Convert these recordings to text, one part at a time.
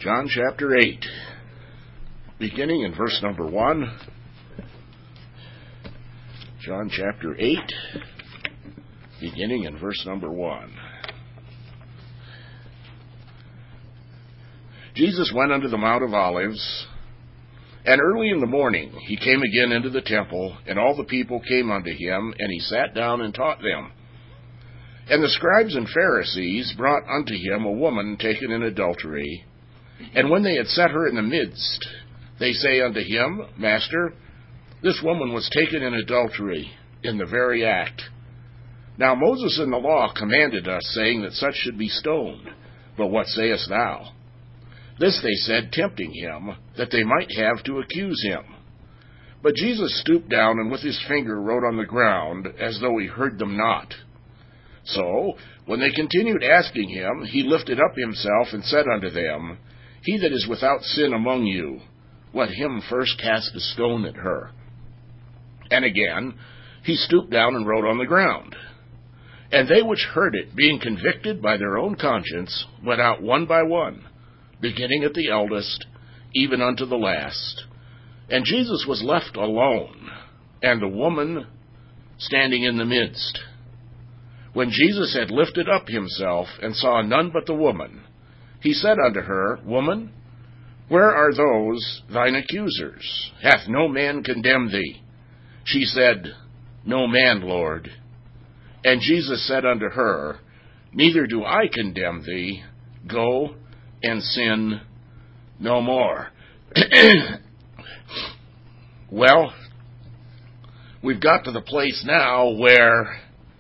John chapter 8, beginning in verse number 1. John chapter 8, beginning in verse number 1. Jesus went unto the Mount of Olives, and early in the morning he came again into the temple, and all the people came unto him, and he sat down and taught them. And the scribes and Pharisees brought unto him a woman taken in adultery. And when they had set her in the midst, they say unto him, Master, this woman was taken in adultery in the very act. Now Moses in the law commanded us, saying that such should be stoned. But what sayest thou? This they said, tempting him, that they might have to accuse him. But Jesus stooped down, and with his finger wrote on the ground, as though he heard them not. So, when they continued asking him, he lifted up himself, and said unto them, He that is without sin among you, let him first cast a stone at her. And again, he stooped down and wrote on the ground. And they which heard it, being convicted by their own conscience, went out one by one, beginning at the eldest, even unto the last. And Jesus was left alone, and the woman standing in the midst. When Jesus had lifted up himself, and saw none but the woman, he said unto her, Woman, where are those thine accusers? Hath no man condemned thee? She said, No man, Lord. And Jesus said unto her, Neither do I condemn thee. Go and sin no more. Well, we've got to the place now where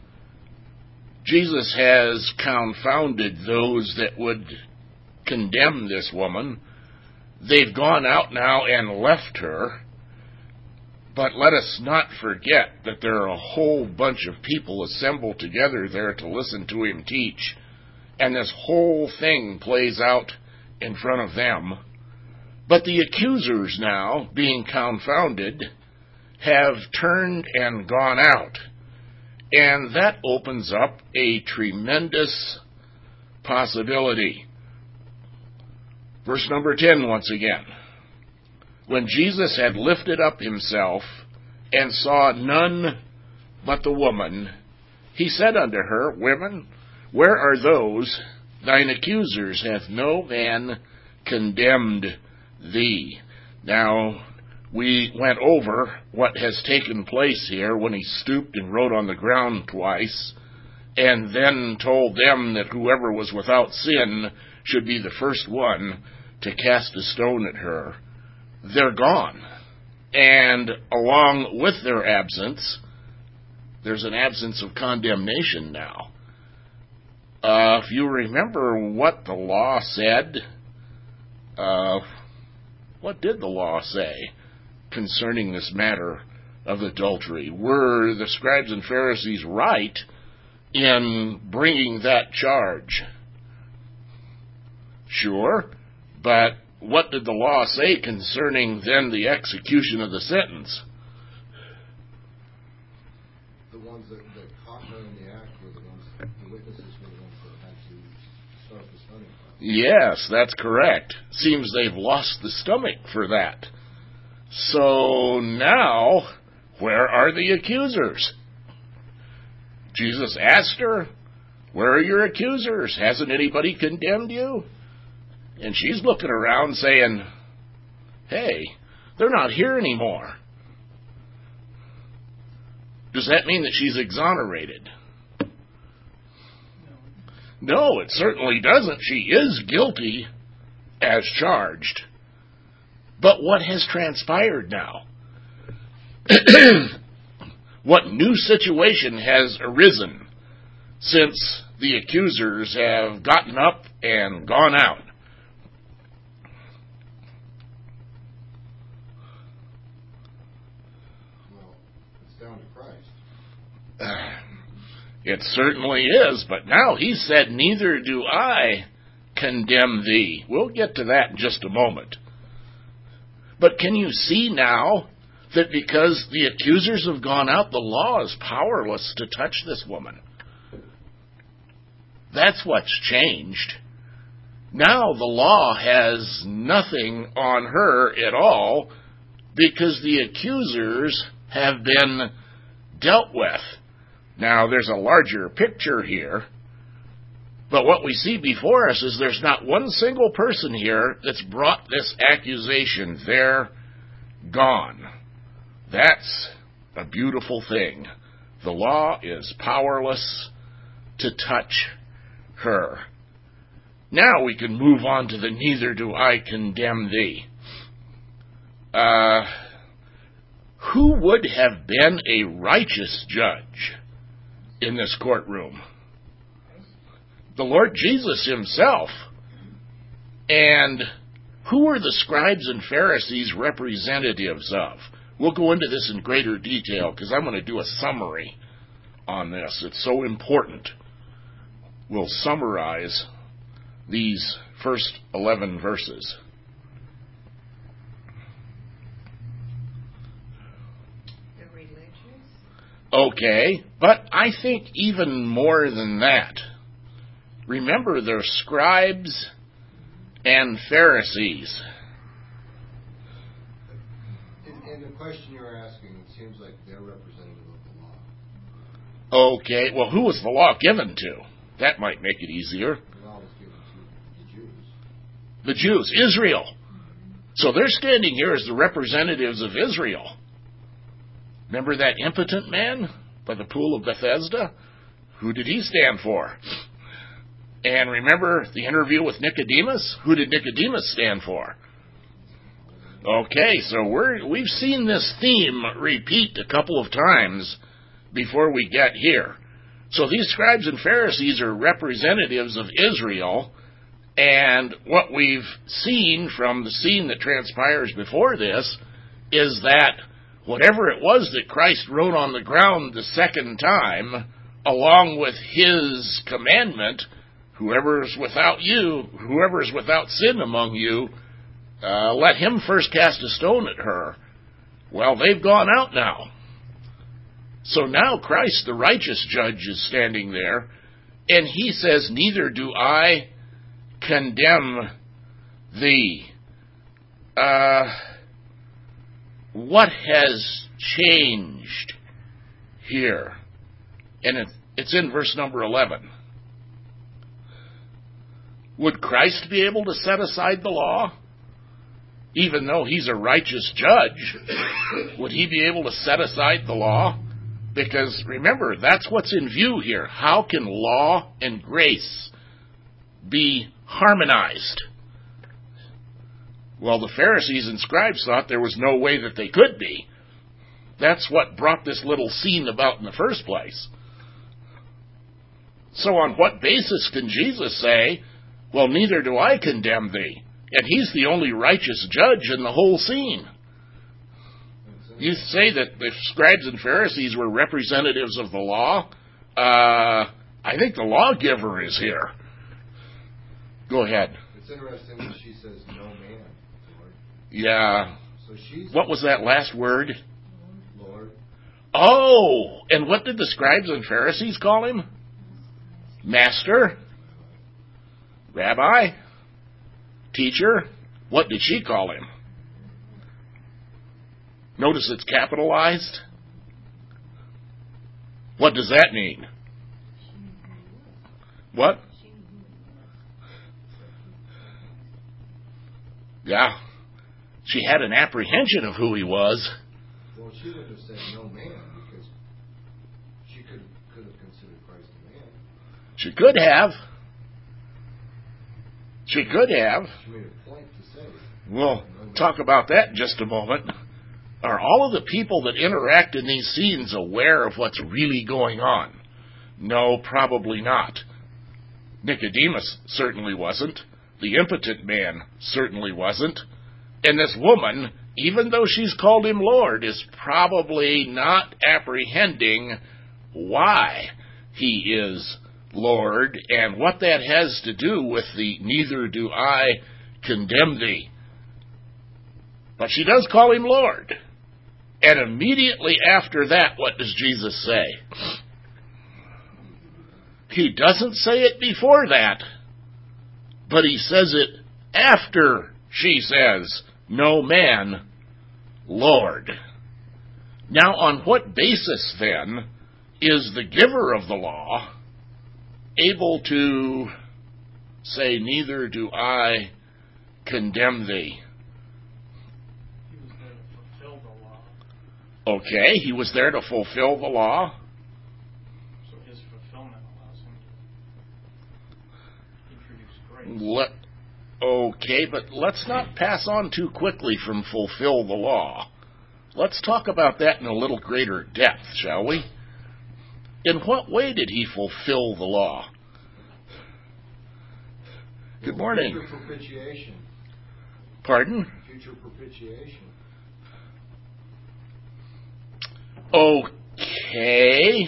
Jesus has confounded those that would condemn this woman. They've gone out now and left her. But let us not forget that there are a whole bunch of people assembled together there to listen to him teach. And this whole thing plays out in front of them. But the accusers now, being confounded, have turned and gone out. And that opens up a tremendous possibility. Verse number 10 once again. When Jesus had lifted up himself and saw none but the woman, he said unto her, Women, where are those thine accusers? Hath no man condemned thee? Now, we went over what has taken place here when he stooped and wrote on the ground twice, and then told them that whoever was without sin should be the first one to cast a stone at her. They're gone. And along with their absence, there's an absence of condemnation now. If you remember what the law said, what did the law say concerning this matter of adultery? Were the scribes and Pharisees right in bringing that charge? Sure, but what did the law say concerning then the execution of the sentence? The ones that caught her in the act were the ones, the witnesses were the ones that had to start the stoning process. Yes, that's correct. Seems they've lost the stomach for that. So now, where are the accusers? Jesus asked her, Where are your accusers? Hasn't anybody condemned you? And she's looking around saying, Hey, they're not here anymore. Does that mean that she's exonerated? No, it certainly doesn't. She is guilty as charged. But what has transpired now? What new situation has arisen since the accusers have gotten up and gone out? Well, it's down to Christ. It certainly is, but now he said, Neither do I condemn thee. We'll get to that in just a moment. But can you see now that because the accusers have gone out, the law is powerless to touch this woman? That's what's changed. Now the law has nothing on her at all because the accusers have been dealt with. Now there's a larger picture here, but what we see before us is there's not one single person here that's brought this accusation. They're gone. That's a beautiful thing. The law is powerless to touch her. Now we can move on to the neither do I condemn thee. Who would have been a righteous judge in this courtroom? The Lord Jesus himself. And who were the scribes and Pharisees representatives of? We'll go into this in greater detail because I'm going to do a summary on this. It's so important. We'll summarize these first 11 verses. The religious? Okay, but I think even more than that. Remember, they're scribes and Pharisees. In the question you're asking, it seems like they're representative of the law. Okay, well, who was the law given to? That might make it easier. The law was given to the Jews. The Jews, Israel. So they're standing here as the representatives of Israel. Remember that impotent man by the pool of Bethesda? Who did he stand for? And remember the interview with Nicodemus? Who did Nicodemus stand for? Okay, so we've seen this theme repeat a couple of times before we get here. So these scribes and Pharisees are representatives of Israel, and what we've seen from the scene that transpires before this is that whatever it was that Christ wrote on the ground the second time, along with his commandment, whoever is without sin among you, let him first cast a stone at her. Well, they've gone out now. So now Christ, the righteous judge, is standing there, and he says, neither do I condemn thee. What has changed here? And it's in verse number 11. Would Christ be able to set aside the law? Even though he's a righteous judge, would he be able to set aside the law? Because remember, that's what's in view here. How can law and grace be harmonized? Well, the Pharisees and scribes thought there was no way that they could be. That's what brought this little scene about in the first place. So on what basis can Jesus say, well, neither do I condemn thee? And he's the only righteous judge in the whole scene. You say that the scribes and Pharisees were representatives of the law. I think the lawgiver is here. Go ahead. It's interesting when she says, no man, Lord. Yeah. So she's... What was that last word? Lord. Oh, and what did the scribes and Pharisees call him? Master? Rabbi? Teacher? What did she call him? Notice it's capitalized. What does that mean? What? Yeah. She had an apprehension of who he was. Well, she would have said no man because she could have considered Christ a man. She could have. She could have. She made a point to say. We'll talk about that in just a moment. Are all of the people that interact in these scenes aware of what's really going on? No, probably not. Nicodemus certainly wasn't. The impotent man certainly wasn't. And this woman, even though she's called him Lord, is probably not apprehending why he is Lord and what that has to do with the neither do I condemn thee. But she does call him Lord. And immediately after that, what does Jesus say? He doesn't say it before that. but he says it after she says, "No man, Lord." Now, on what basis, then, is the giver of the law able to say, "Neither do I condemn thee"? He was there to fulfill the law, Okay, he was there to fulfill the law. so his fulfillment allows him to introduce grace. Okay, but let's not pass on too quickly from fulfill the law. Let's talk about that in a little greater depth, shall we? In what way did he fulfill the law? Good morning. Future propitiation. Pardon? Future propitiation. Okay.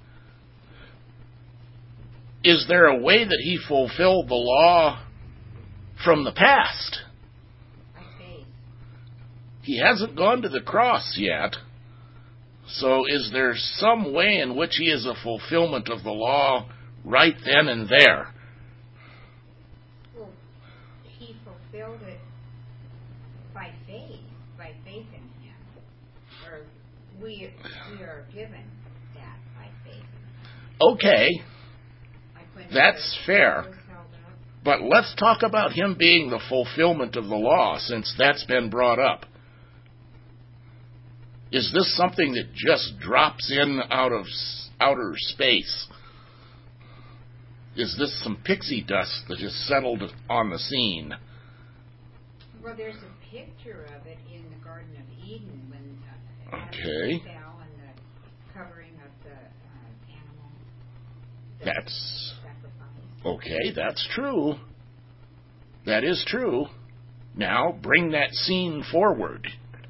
Is there a way that he fulfilled the law from the past? By faith. He hasn't gone to the cross yet. So is there some way in which he is a fulfillment of the law right then and there? Well, he fulfilled it by faith in him. Or we are given that by faith in him. Okay, Like when that's the fair. was held up. But let's talk about him being the fulfillment of the law, since that's been brought up. Is this something that just drops in out of outer space? Is this some pixie dust that has settled on the scene? Well, there's a picture of it in the Garden of Eden when Okay. Adam fell and the covering of the animal. That's Sacrifice. okay, that's true. That is true. Now, bring that scene forward.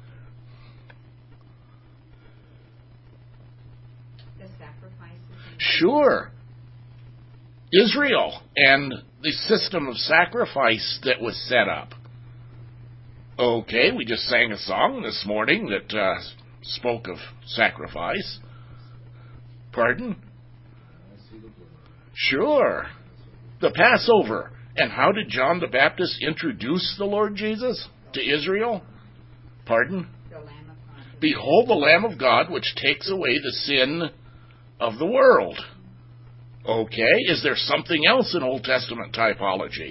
The sacrifices. Sure. Israel and the system of sacrifice that was set up. Okay, we just sang a song this morning that spoke of sacrifice. Pardon? I see the blood. Sure. The Passover. And how did John the Baptist introduce the Lord Jesus to Israel? Pardon? The Lamb of God. Behold the Lamb of God, which takes away the sin of the world. Okay, is there something else in Old Testament typology?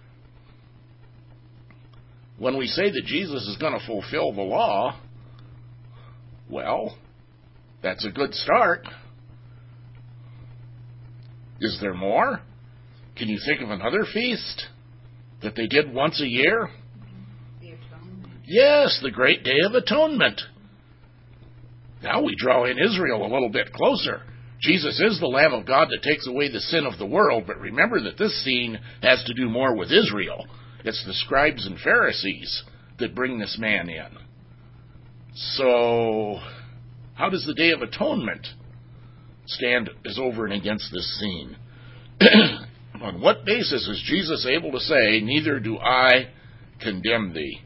When we say that Jesus is going to fulfill the law, well, that's a good start. Is there more? Can you think of another feast that they did once a year? The atonement. Yes, the Great Day of Atonement. Now we draw in Israel a little bit closer. Jesus is the Lamb of God that takes away the sin of the world, but remember that this scene has to do more with Israel. It's the scribes and Pharisees that bring this man in. So, how does the Day of Atonement stand as over and against this scene? On what basis is Jesus able to say, "Neither do I condemn thee"?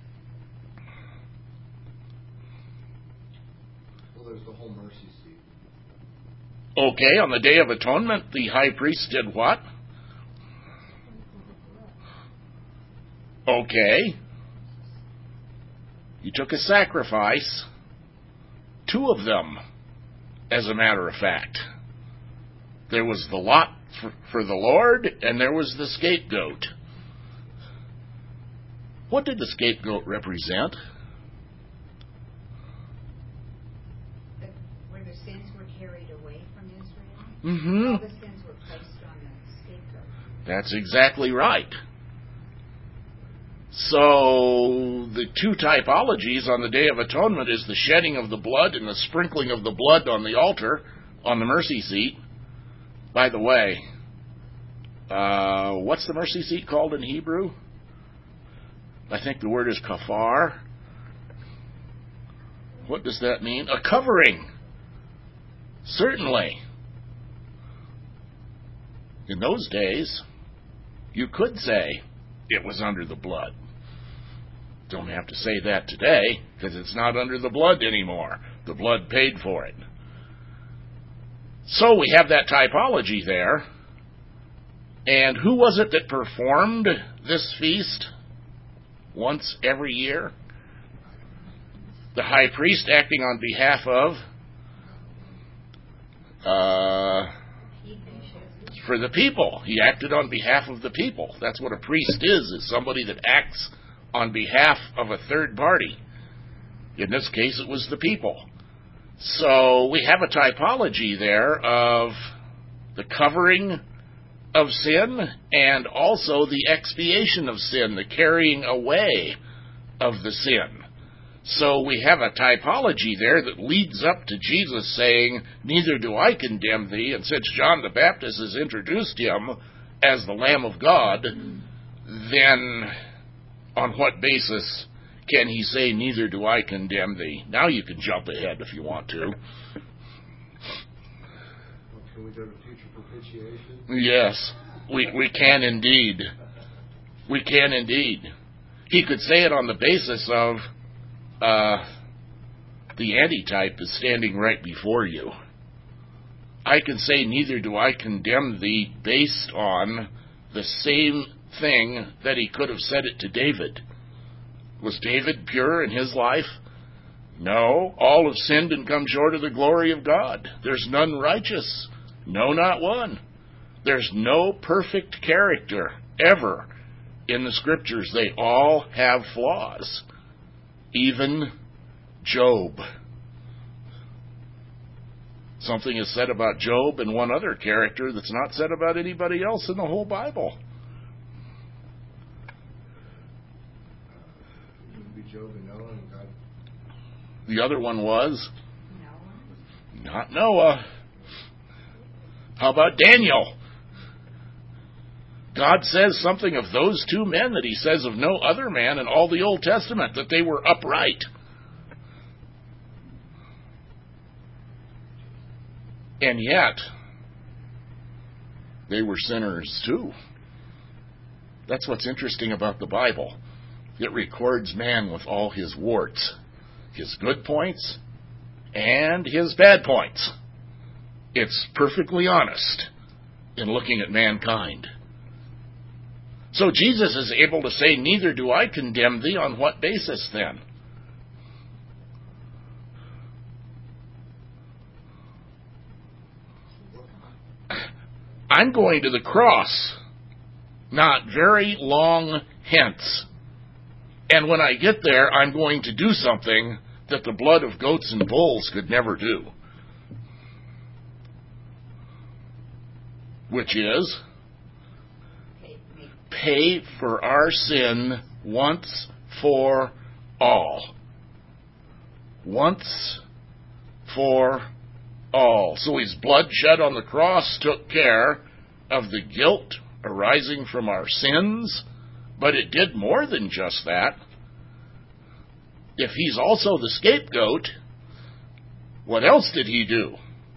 Well, there's the whole mercy seat. Okay, on the Day of Atonement, the high priest did what? Okay. He took a sacrifice, 2 of them, as a matter of fact. There was the lot for the Lord, and there was the scapegoat. What did the scapegoat represent? Where the sins were carried away from Israel. Mm-hmm. All the sins were placed on the scapegoat. That's exactly right. So, the 2 typologies on the Day of Atonement is the shedding of the blood and the sprinkling of the blood on the altar, on the mercy seat. By the way, what's the mercy seat called in Hebrew? I think the word is kafar. What does that mean? A covering. Certainly. In those days, you could say it was under the blood. Don't have to say that today, because it's not under the blood anymore. The blood paid for it. So we have that typology there. And who was it that performed this feast once every year? The high priest acting on behalf of for the people. He acted on behalf of the people. That's what a priest is somebody that acts on behalf of a third party. In this case, it was the people. So we have a typology there of the covering of sin and also the expiation of sin, the carrying away of the sin. So we have a typology there that leads up to Jesus saying, "Neither do I condemn thee." And since John the Baptist has introduced him as the Lamb of God, then on what basis can he say, "Neither do I condemn thee"? Now you can jump ahead if you want to. Well, can we go to future propitiation? Yes, we can indeed. We can indeed. He could say it on the basis of the antitype is standing right before you. I can say, "Neither do I condemn thee," based on the same thing that he could have said it to David. Was David pure in his life? No. All have sinned and come short of the glory of God. There's none righteous. No, not one. There's no perfect character ever in the Scriptures. They all have flaws. Even Job. Something is said about Job and one other character that's not said about anybody else in the whole Bible. It would be Job and Noah and God. The other one was Noah. not Noah. How about Daniel? God says something of those two men that he says of no other man in all the Old Testament, that they were upright. And yet, they were sinners too. That's what's interesting about the Bible. It records man with all his warts, his good points and his bad points. It's perfectly honest in looking at mankind. So Jesus is able to say, "Neither do I condemn thee." On what basis then? I'm going to the cross not very long hence. And when I get there, I'm going to do something that the blood of goats and bulls could never do. Which is pay for our sin once for all. Once for all. So his blood shed on the cross took care of the guilt arising from our sins, but it did more than just that. If he's also the scapegoat, what else did he do?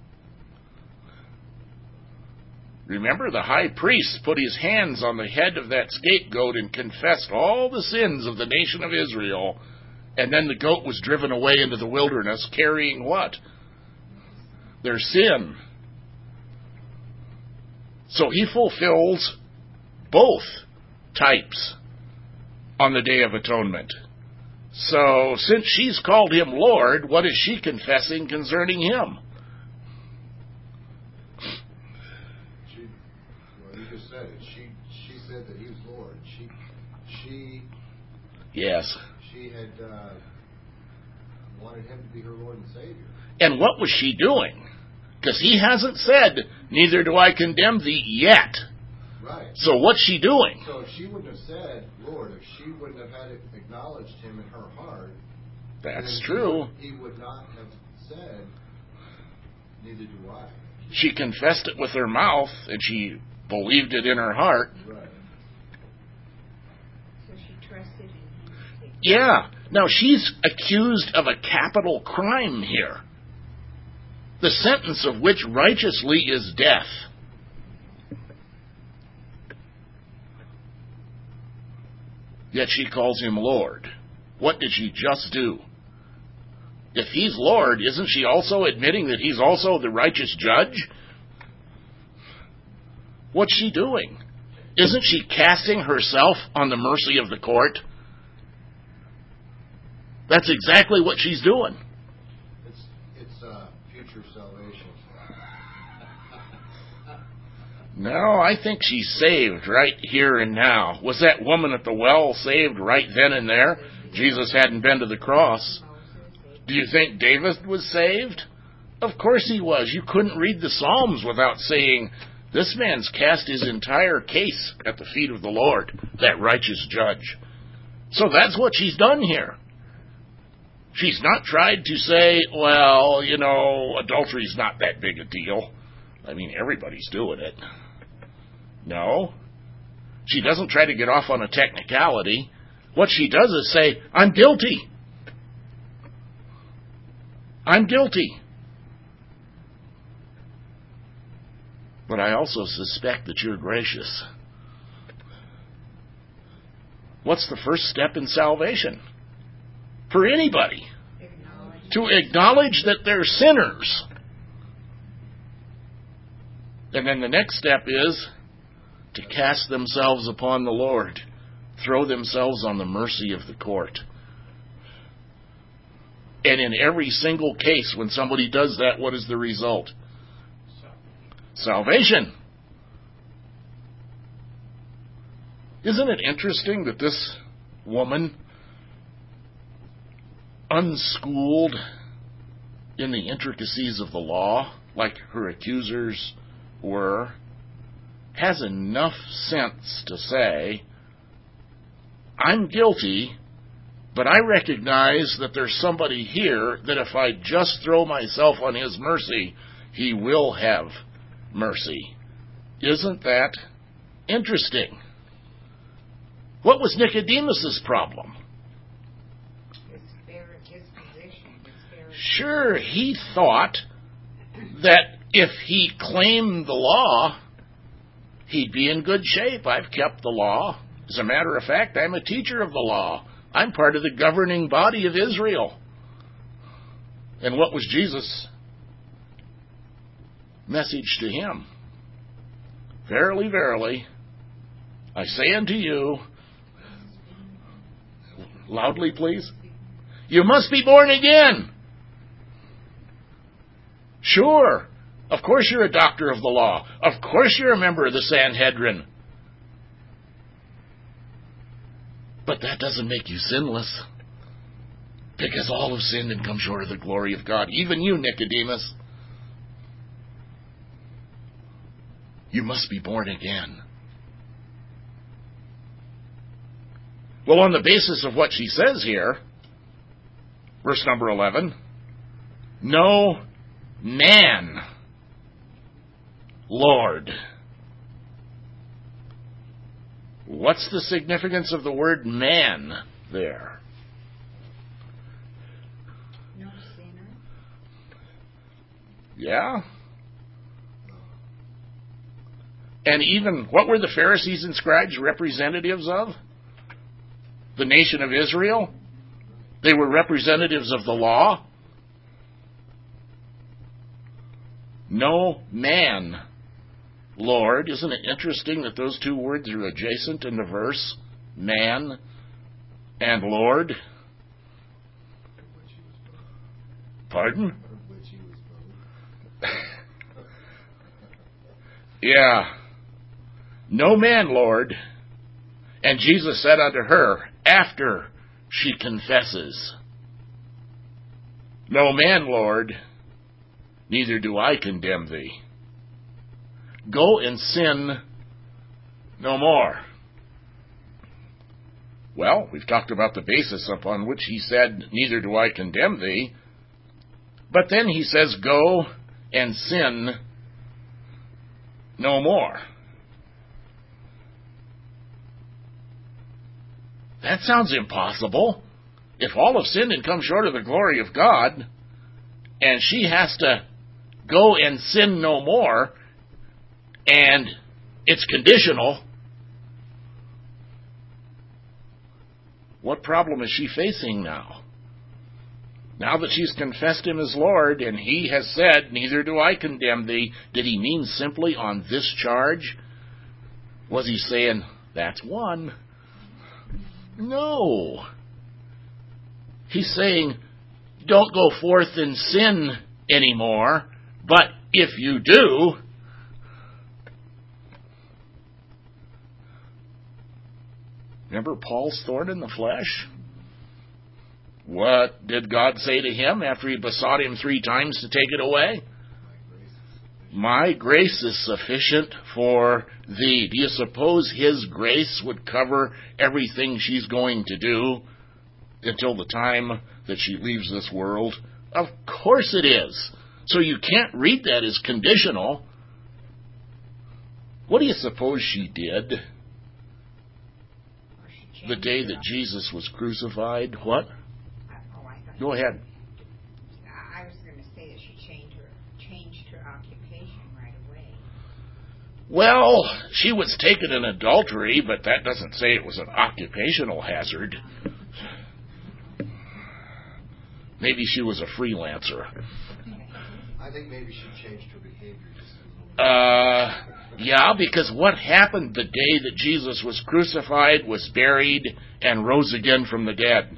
Remember, the high priest put his hands on the head of that scapegoat and confessed all the sins of the nation of Israel, and then the goat was driven away into the wilderness carrying what? Their sin. So he fulfills both types on the Day of Atonement. So since she's called him Lord, what is she confessing concerning him? You just said it. She said that he was Lord. Yes. She had wanted him to be her Lord and Savior. And what was she doing? Because he hasn't said, "Neither do I condemn thee" yet. Right. So what's she doing? So if she wouldn't have said Lord, if she wouldn't have had it acknowledged him in her heart, That's then true. He would not have said, "Neither do I." She confessed it with her mouth, and she believed it in her heart. Right. So she trusted in him. Yeah. Now, she's accused of a capital crime here, the sentence of which righteously is death. Yet she calls him Lord. What did she just do? If he's Lord, isn't she also admitting that he's also the righteous judge? What's she doing? Isn't she casting herself on the mercy of the court? That's exactly what she's doing. It's future salvation. No, I think she's saved right here and now. Was that woman at the well saved right then and there? Jesus hadn't been to the cross. Do you think David was saved? Of course he was. You couldn't read the Psalms without saying, this man's cast his entire case at the feet of the Lord, that righteous judge. So that's what she's done here. She's not tried to say, well, adultery's not that big a deal. I mean, everybody's doing it. No. She doesn't try to get off on a technicality. What she does is say, I'm guilty. I'm guilty. But I also suspect that you're gracious. What's the first step in salvation? For anybody. To acknowledge that they're sinners. And then the next step is to cast themselves upon the Lord. Throw themselves on the mercy of the court. And in every single case, when somebody does that, what is the result? Salvation. Isn't it interesting that this woman, unschooled in the intricacies of the law, like her accusers were, has enough sense to say, I'm guilty, but I recognize that there's somebody here that if I just throw myself on his mercy, he will have mercy. Isn't that interesting? What was Nicodemus's problem? His position. Sure, he thought that if he claimed the law, he'd be in good shape. I've kept the law. As a matter of fact, I'm a teacher of the law. I'm part of the governing body of Israel. And what was Jesus' message to him? Verily, verily, I say unto you, loudly please, you must be born again. Sure, of course you're a doctor of the law. Of course you're a member of the Sanhedrin. But that doesn't make you sinless. Because all have sinned and come short of the glory of God. Even you, Nicodemus. You must be born again. Well, on the basis of what she says here, verse number 11, no man, Lord. What's the significance of the word man there? No sinner. Yeah. And even, what were the Pharisees and scribes representatives of? The nation of Israel? They were representatives of the law. No man, Lord. Isn't it interesting that those two words are adjacent in the verse? Man and Lord. Pardon? Yeah. No man, Lord. And Jesus said unto her, after she confesses, no man, Lord, neither do I condemn thee. Go and sin no more. Well, we've talked about the basis upon which he said, neither do I condemn thee. But then he says, go and sin no more. That sounds impossible. If all have sinned and come short of the glory of God, and she has to go and sin no more, and it's conditional, what problem is she facing now? Now that she's confessed him as Lord, and he has said, neither do I condemn thee, did he mean simply on this charge? Was he saying, that's one? No. He's saying, don't go forth and sin anymore, but if you do, remember Paul's thorn in the flesh? What did God say to him after he besought him 3 times to take it away? My grace is sufficient for thee. Do you suppose his grace would cover everything she's going to do until the time that she leaves this world? Of course it is. So you can't read that as conditional. What do you suppose she did the day that Jesus was crucified? What? Go ahead. I was going to say that she changed her occupation right away. Well, she was taken in adultery, but that doesn't say it was an occupational hazard. Maybe she was a freelancer. I think maybe she changed her behavior just a little bit. Yeah, because what happened the day that Jesus was crucified, was buried, and rose again from the dead?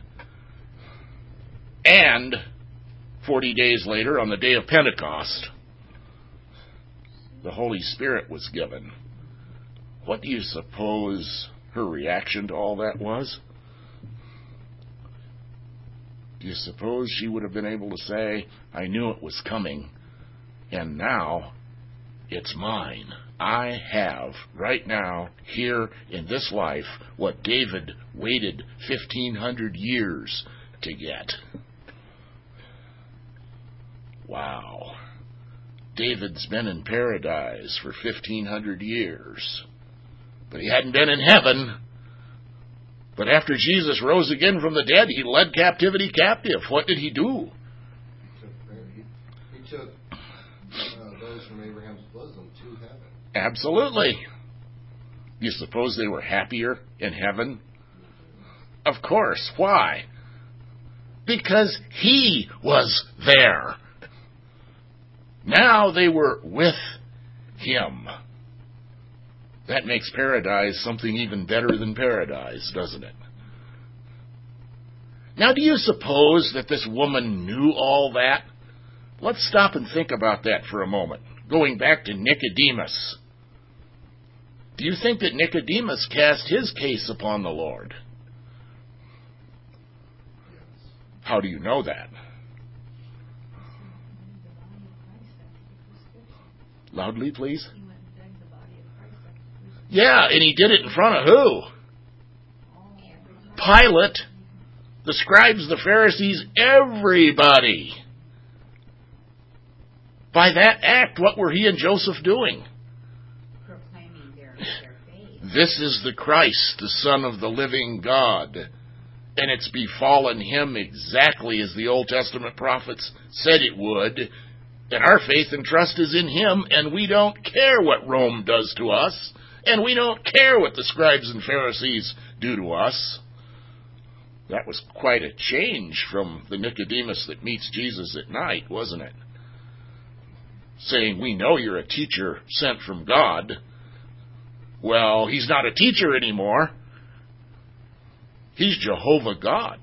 And 40 days later, on the day of Pentecost, the Holy Spirit was given. What do you suppose her reaction to all that was? Do you suppose she would have been able to say, I knew it was coming, and now it's mine. I have, right now, here in this life, what David waited 1,500 years to get. Wow. David's been in paradise for 1,500 years, but he hadn't been in heaven. But after Jesus rose again from the dead, he led captivity captive. What did he do? He took those from Abraham's bosom to heaven. Absolutely. You suppose they were happier in heaven? Of course. Why? Because he was there. Now they were with him. That makes paradise something even better than paradise, doesn't it? Now, do you suppose that this woman knew all that? Let's stop and think about that for a moment. Going back to Nicodemus. Do you think that Nicodemus cast his case upon the Lord? How do you know that? Loudly, please. Yeah, and he did it in front of who? Pilate, the scribes, the Pharisees, everybody. By that act, what were he and Joseph doing? Proclaiming their faith. This is the Christ, the Son of the living God. And it's befallen him exactly as the Old Testament prophets said it would. And our faith and trust is in him, and we don't care what Rome does to us, and we don't care what the scribes and Pharisees do to us. That was quite a change from the Nicodemus that meets Jesus at night, wasn't it? Saying, we know you're a teacher sent from God. Well, he's not a teacher anymore. He's Jehovah God.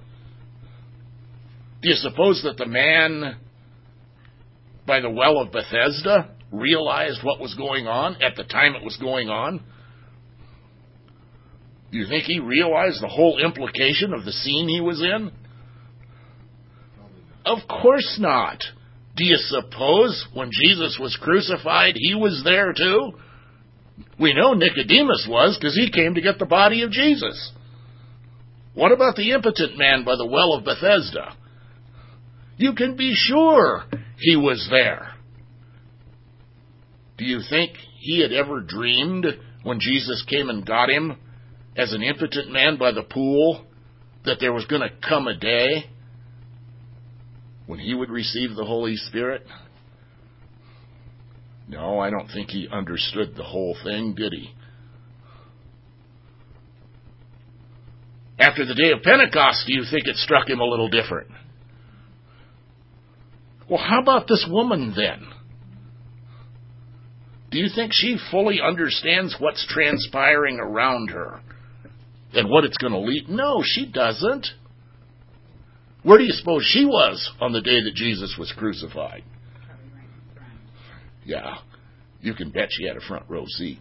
Do you suppose that the man by the well of Bethesda realized what was going on at the time it was going on? Do you think he realized the whole implication of the scene he was in? Of course not. Do you suppose when Jesus was crucified, he was there too? We know Nicodemus was, because he came to get the body of Jesus. What about the impotent man by the well of Bethesda? You can be sure he was there. Do you think he had ever dreamed when Jesus came and got him as an impotent man by the pool that there was going to come a day when he would receive the Holy Spirit? No, I don't think he understood the whole thing, did he? After the day of Pentecost, do you think it struck him a little different? Well, how about this woman then? Do you think she fully understands what's transpiring around her and what it's going to lead? No, she doesn't. Where do you suppose she was on the day that Jesus was crucified? Probably right in front. Yeah, you can bet she had a front row seat.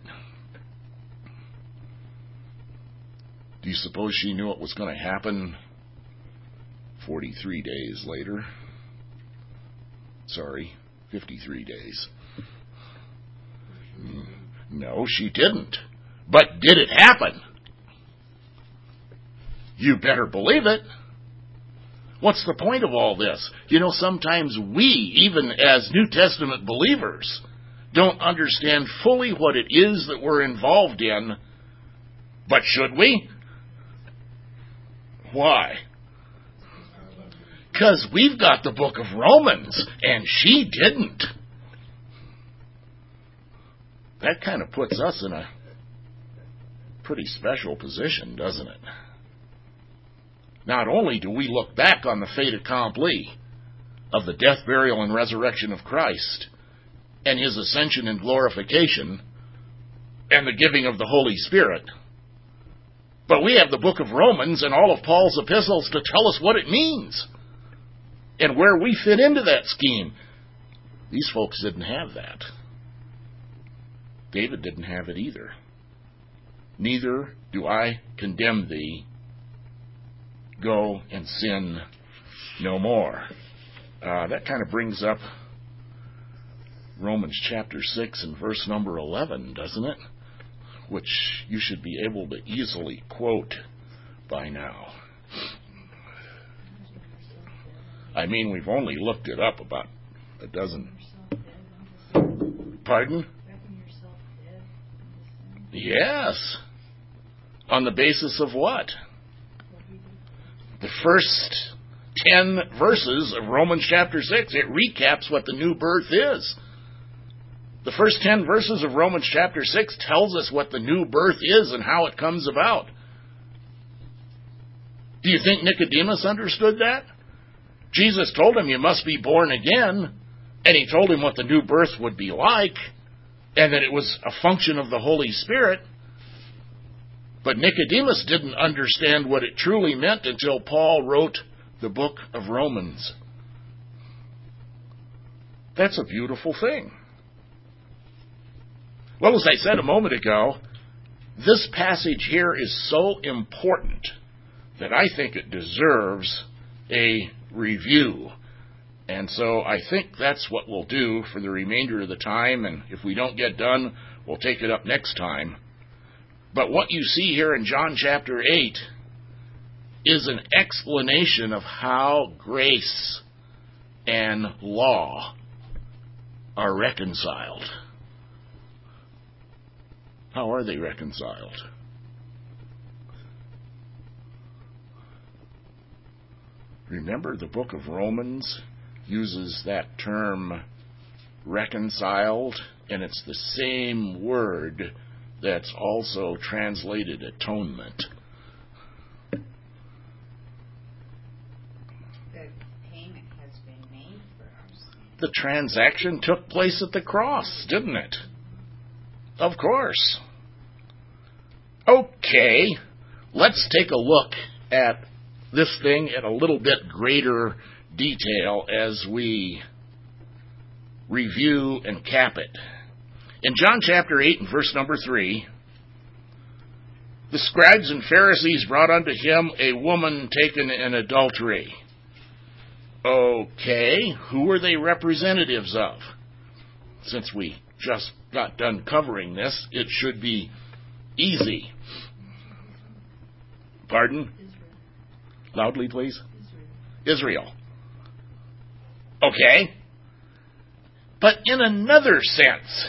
Do you suppose she knew what was going to happen 43 days later? Sorry, 53 days. No, she didn't. But did it happen? You better believe it. What's the point of all this? You know, sometimes we, even as New Testament believers, don't understand fully what it is that we're involved in. But should we? Why? Because we've got the book of Romans, and she didn't. That kind of puts us in a pretty special position, doesn't it? Not only do we look back on the fait accompli of the death, burial, and resurrection of Christ, and His ascension and glorification, and the giving of the Holy Spirit, but we have the book of Romans and all of Paul's epistles to tell us what it means and where we fit into that scheme. These folks didn't have that. David didn't have it either. Neither do I condemn thee. Go and sin no more. That kind of brings up Romans chapter 6 and verse number 11, doesn't it? Which you should be able to easily quote by now. I mean, we've only looked it up about a dozen. Pardon? Yes. On the basis of what? The first 10 verses of Romans chapter 6, it recaps what the new birth is. The first 10 verses of Romans chapter 6 tells us what the new birth is and how it comes about. Do you think Nicodemus understood that? Jesus told him you must be born again, and He told him what the new birth would be like, and that it was a function of the Holy Spirit. But Nicodemus didn't understand what it truly meant until Paul wrote the book of Romans. That's a beautiful thing. Well, as I said a moment ago, this passage here is so important that I think it deserves a review. And so I think that's what we'll do for the remainder of the time, and if we don't get done, we'll take it up next time. But what you see here in John chapter 8 is an explanation of how grace and law are reconciled. How are they reconciled? Remember, the book of Romans uses that term reconciled, and it's the same word that's also translated atonement. The payment has been made for us. The transaction took place at the cross, didn't it? Of course. Okay, let's take a look at this thing in a little bit greater detail as we review and cap it. In John chapter 8 and verse number 3, the scribes and Pharisees brought unto him a woman taken in adultery. Okay, who are they representatives of? Since we just got done covering this, it should be easy. Pardon? Israel. Loudly, please. Israel. Okay. But in another sense,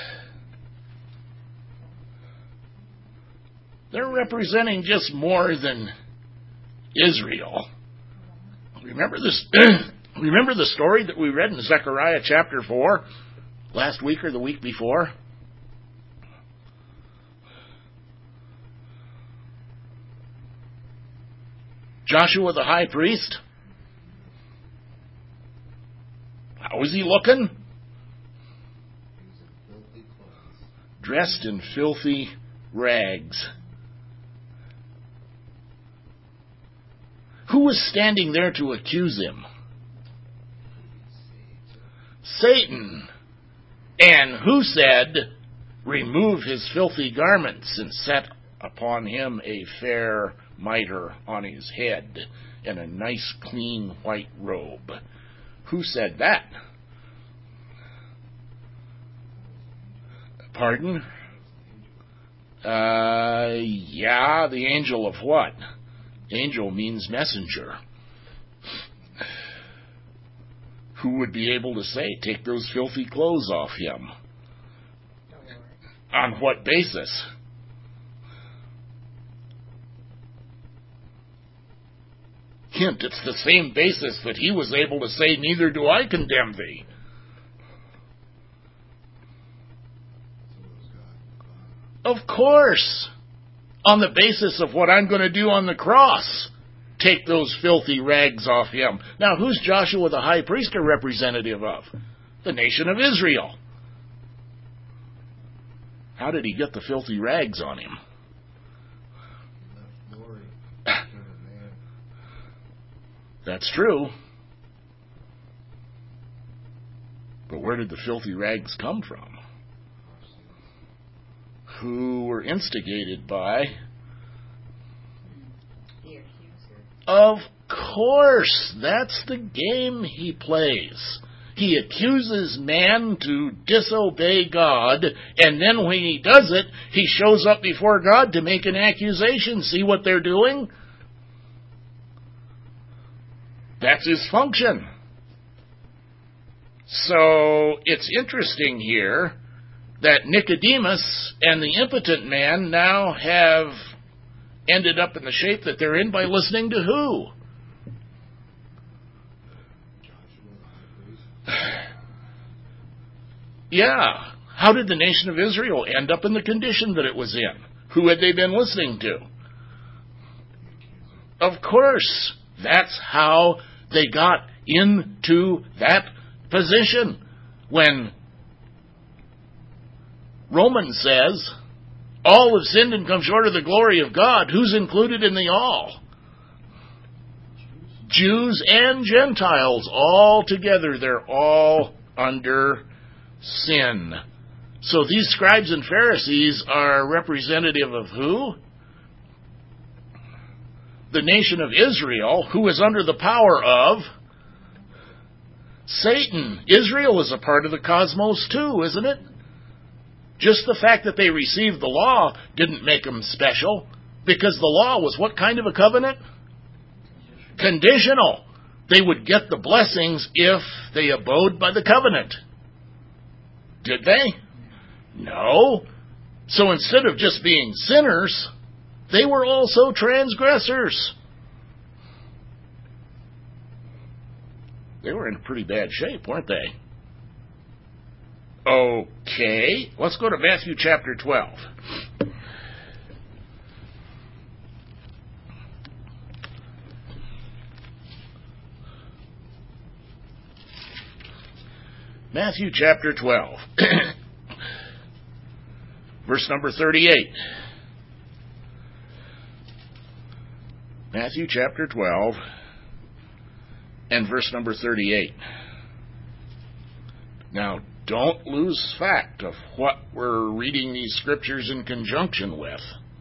they're representing just more than Israel. Remember this? Remember the story that we read in Zechariah chapter 4 last week or the week before? Joshua the high priest. How was he looking? dressed in filthy rags. Who was standing there to accuse him? Satan. And who said, "Remove his filthy garments and set upon him a fair mitre on his head and a nice clean white robe"? Who said that? Pardon? Yeah, the angel of what? Angel means messenger. Who would be able to say, "Take those filthy clothes off him"? On what basis? Hint, it's the same basis that he was able to say, "Neither do I condemn thee." Of course. On the basis of what I'm going to do on the cross. Take those filthy rags off him. Now, who's Joshua the high priest a representative of? The nation of Israel. How did he get the filthy rags on him? That's true. But where did the filthy rags come from? Who were instigated by? The accuser. Of course, that's the game he plays. He accuses man to disobey God, and then when he does it, he shows up before God to make an accusation. See what they're doing? That's his function. So it's interesting here that Nicodemus and the impotent man now have ended up in the shape that they're in by listening to who? Yeah. How did the nation of Israel end up in the condition that it was in? Who had they been listening to? Of course. That's how they got into that position. When Romans says, all have sinned and come short of the glory of God, who's included in the all? Jews and Gentiles, all together. They're all under sin. So these scribes and Pharisees are representative of who? The nation of Israel, who is under the power of Satan. Israel is a part of the cosmos too, isn't it? Just the fact that they received the law didn't make them special, because the law was what kind of a covenant? Conditional. They would get the blessings if they abode by the covenant. Did they? No. So instead of just being sinners, they were also transgressors. They were in pretty bad shape, weren't they? Okay, let's go to Matthew chapter 12. Matthew chapter 12, verse number 38. Matthew chapter 12 and verse number 38. Now, don't lose fact of what we're reading these scriptures in conjunction with.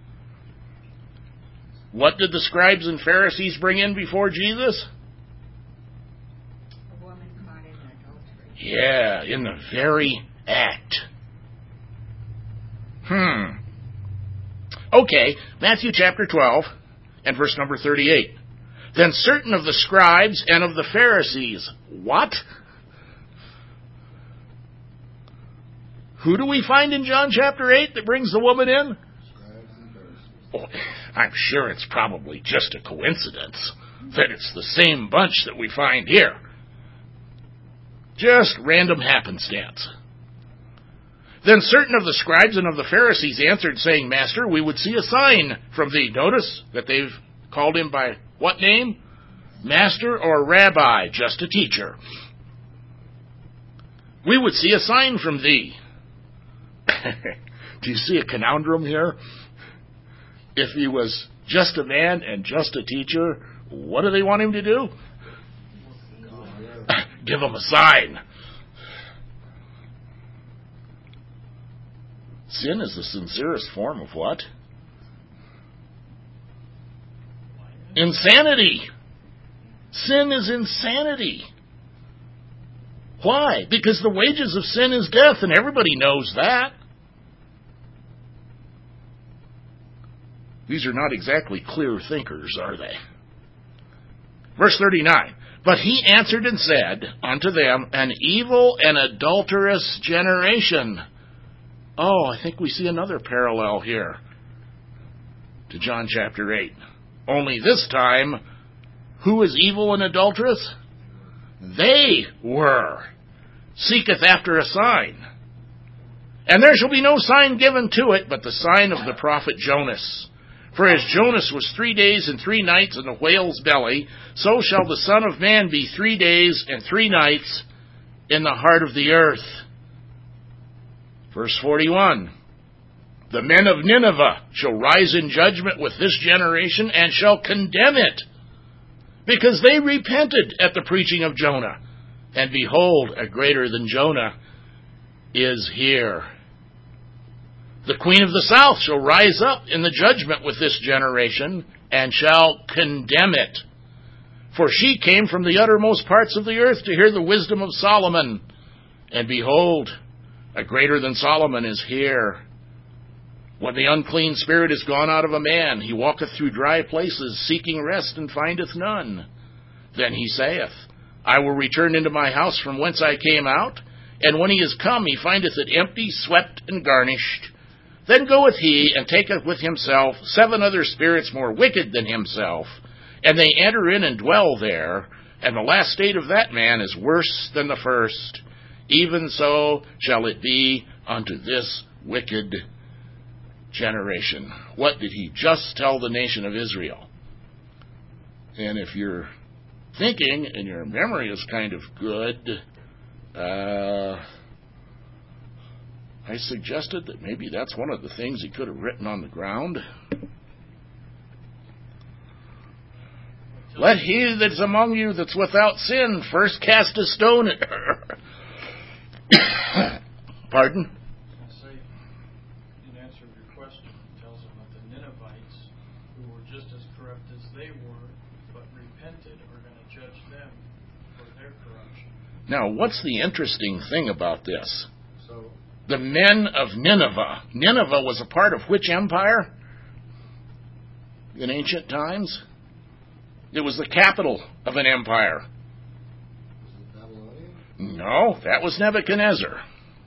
What did the scribes and Pharisees bring in before Jesus? A woman caught in adultery. Yeah, in the very act. Okay, Matthew chapter 12 and verse number 38. Then certain of the scribes and of the Pharisees. What? Who do we find in John chapter 8 that brings the woman in? Scribes and Pharisees. Oh, I'm sure it's probably just a coincidence that it's the same bunch that we find here. Just random happenstance. Then certain of the scribes and of the Pharisees answered, saying, Master, we would see a sign from thee. Notice that they've called him by what name? Master or Rabbi, just a teacher. We would see a sign from thee. Do you see a conundrum here? If he was just a man and just a teacher, what do they want him to do? Give him a sign. Sin is the sincerest form of what? Insanity. Sin is insanity. Why? Because the wages of sin is death, and everybody knows that. These are not exactly clear thinkers, are they? Verse 39. But he answered and said unto them, an evil and adulterous generation. Oh, I think we see another parallel here to John chapter 8. Only this time, who is evil and adulterous? They were. Seeketh after a sign. And there shall be no sign given to it, but the sign of the prophet Jonas. For as Jonas was 3 days and 3 nights in the whale's belly, so shall the Son of Man be 3 days and 3 nights in the heart of the earth. Verse 41. The men of Nineveh shall rise in judgment with this generation and shall condemn it, because they repented at the preaching of Jonah. And behold, a greater than Jonah is here. The queen of the south shall rise up in the judgment with this generation and shall condemn it. For she came from the uttermost parts of the earth to hear the wisdom of Solomon. And behold, a greater than Solomon is here. When the unclean spirit is gone out of a man, he walketh through dry places, seeking rest, and findeth none. Then he saith, I will return into my house from whence I came out. And when he is come, he findeth it empty, swept, and garnished. Then goeth he, and taketh with himself 7 other spirits more wicked than himself, and they enter in and dwell there, and the last state of that man is worse than the first. Even so shall it be unto this wicked generation. What did he just tell the nation of Israel? And if you're thinking and your memory is kind of good, I suggested that maybe that's one of the things he could have written on the ground. Let he that's among you that's without sin first cast a stone at her. Pardon? I say, in answer to your question, it tells them that the Ninevites, who were just as corrupt as they were, but repented, are going to judge them for their corruption. Now, what's the interesting thing about this? So, The men of Nineveh. Nineveh was a part of which empire in ancient times? It was the capital of an empire. is it Babylonian? No, that was Nebuchadnezzar.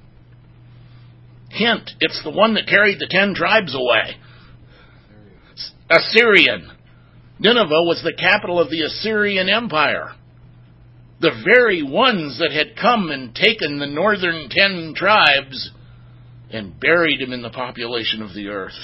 Hint, it's the one that carried the 10 tribes away. Assyrian. Nineveh was the capital of the Assyrian Empire. The very ones that had come and taken the northern 10 tribes and buried them in the population of the earth.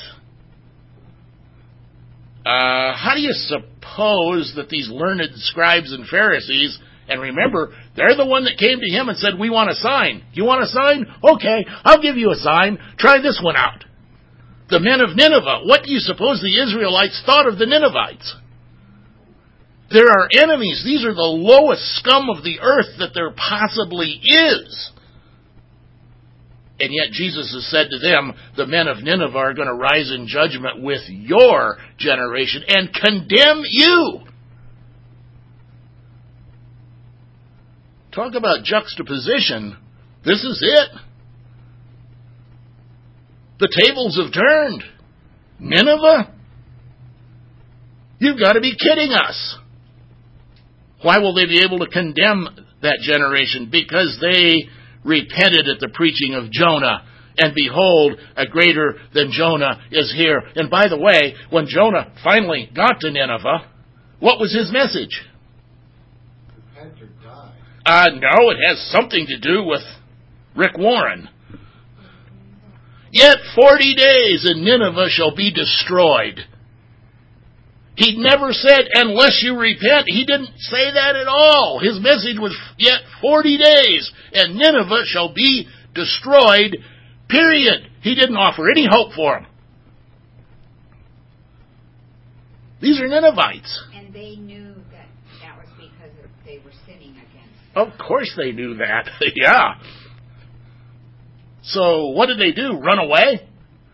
How do you suppose that these learned scribes and Pharisees, and remember, they're the one that came to him and said, we want a sign. You want a sign? Okay, I'll give you a sign. Try this one out. The men of Nineveh, what do you suppose the Israelites thought of the Ninevites? There are enemies. These are the lowest scum of the earth that there possibly is. And yet Jesus has said to them, the men of Nineveh are going to rise in judgment with your generation and condemn you. Talk about juxtaposition. This is it. The tables have turned. Nineveh? You've got to be kidding us. Why will they be able to condemn that generation? Because they repented at the preaching of Jonah. And behold, a greater than Jonah is here. And by the way, when Jonah finally got to Nineveh, what was his message? Repent or die. No, it has something to do with Rick Warren. Yet 40 days and Nineveh shall be destroyed. He never said, unless you repent. He didn't say that at all. His message was, yet 40 days, and Nineveh shall be destroyed, period. He didn't offer any hope for them. These are Ninevites. And they knew that that was because they were sinning against Of course they knew that. Yeah. So what did they do? Run away?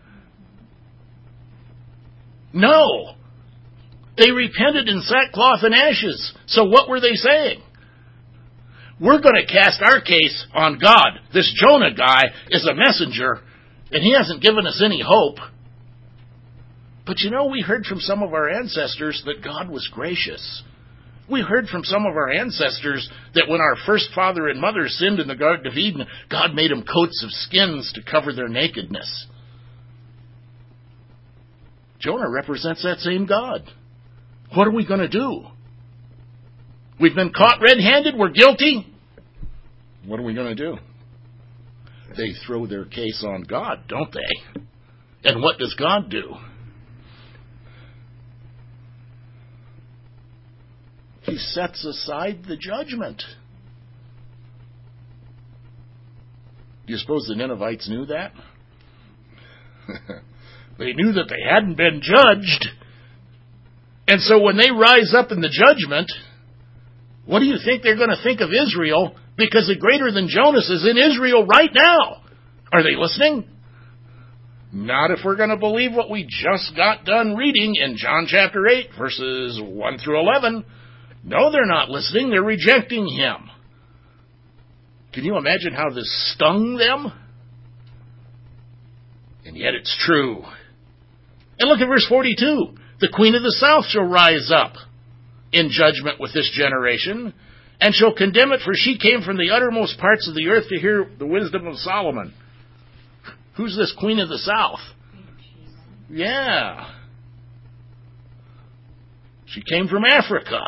No. They repented in sackcloth and ashes. So what were they saying? We're going to cast our case on God. This Jonah guy is a messenger, and he hasn't given us any hope. But you know, we heard from some of our ancestors that God was gracious. We heard from some of our ancestors that when our first father and mother sinned in the Garden of Eden, God made them coats of skins to cover their nakedness. Jonah represents that same God. What are we going to do? We've been caught red-handed. We're guilty. What are we going to do? They throw their case on God, don't they? And what does God do? He sets aside the judgment. Do you suppose the Ninevites knew that? They knew that they hadn't been judged. And so when they rise up in the judgment, what do you think they're going to think of Israel? Because the greater than Jonas is in Israel right now. Are they listening? Not if we're going to believe what we just got done reading in John chapter 8, verses 1 through 11. No, they're not listening. They're rejecting him. Can you imagine how this stung them? And yet it's true. And look at verse 42. The queen of the south shall rise up in judgment with this generation, and shall condemn it, for she came from the uttermost parts of the earth to hear the wisdom of Solomon. Who's this queen of the south? Yeah. She came from Africa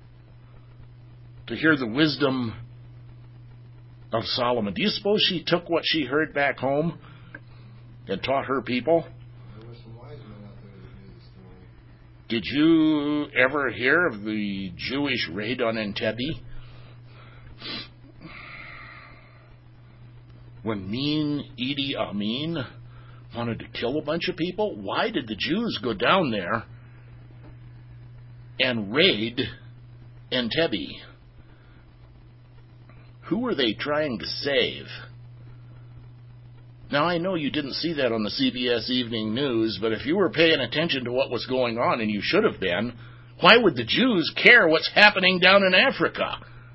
to hear the wisdom of Solomon. Do you suppose she took what she heard back home and taught her people? There were some wise men out there that knew the story. Did you ever hear of the Jewish raid on Entebbe? When mean Idi Amin wanted to kill a bunch of people, why did the Jews go down there and raid Entebbe? Who were they trying to save? Now, I know you didn't see that on the CBS Evening News, but if you were paying attention to what was going on, and you should have been, why would the Jews care what's happening down in Africa?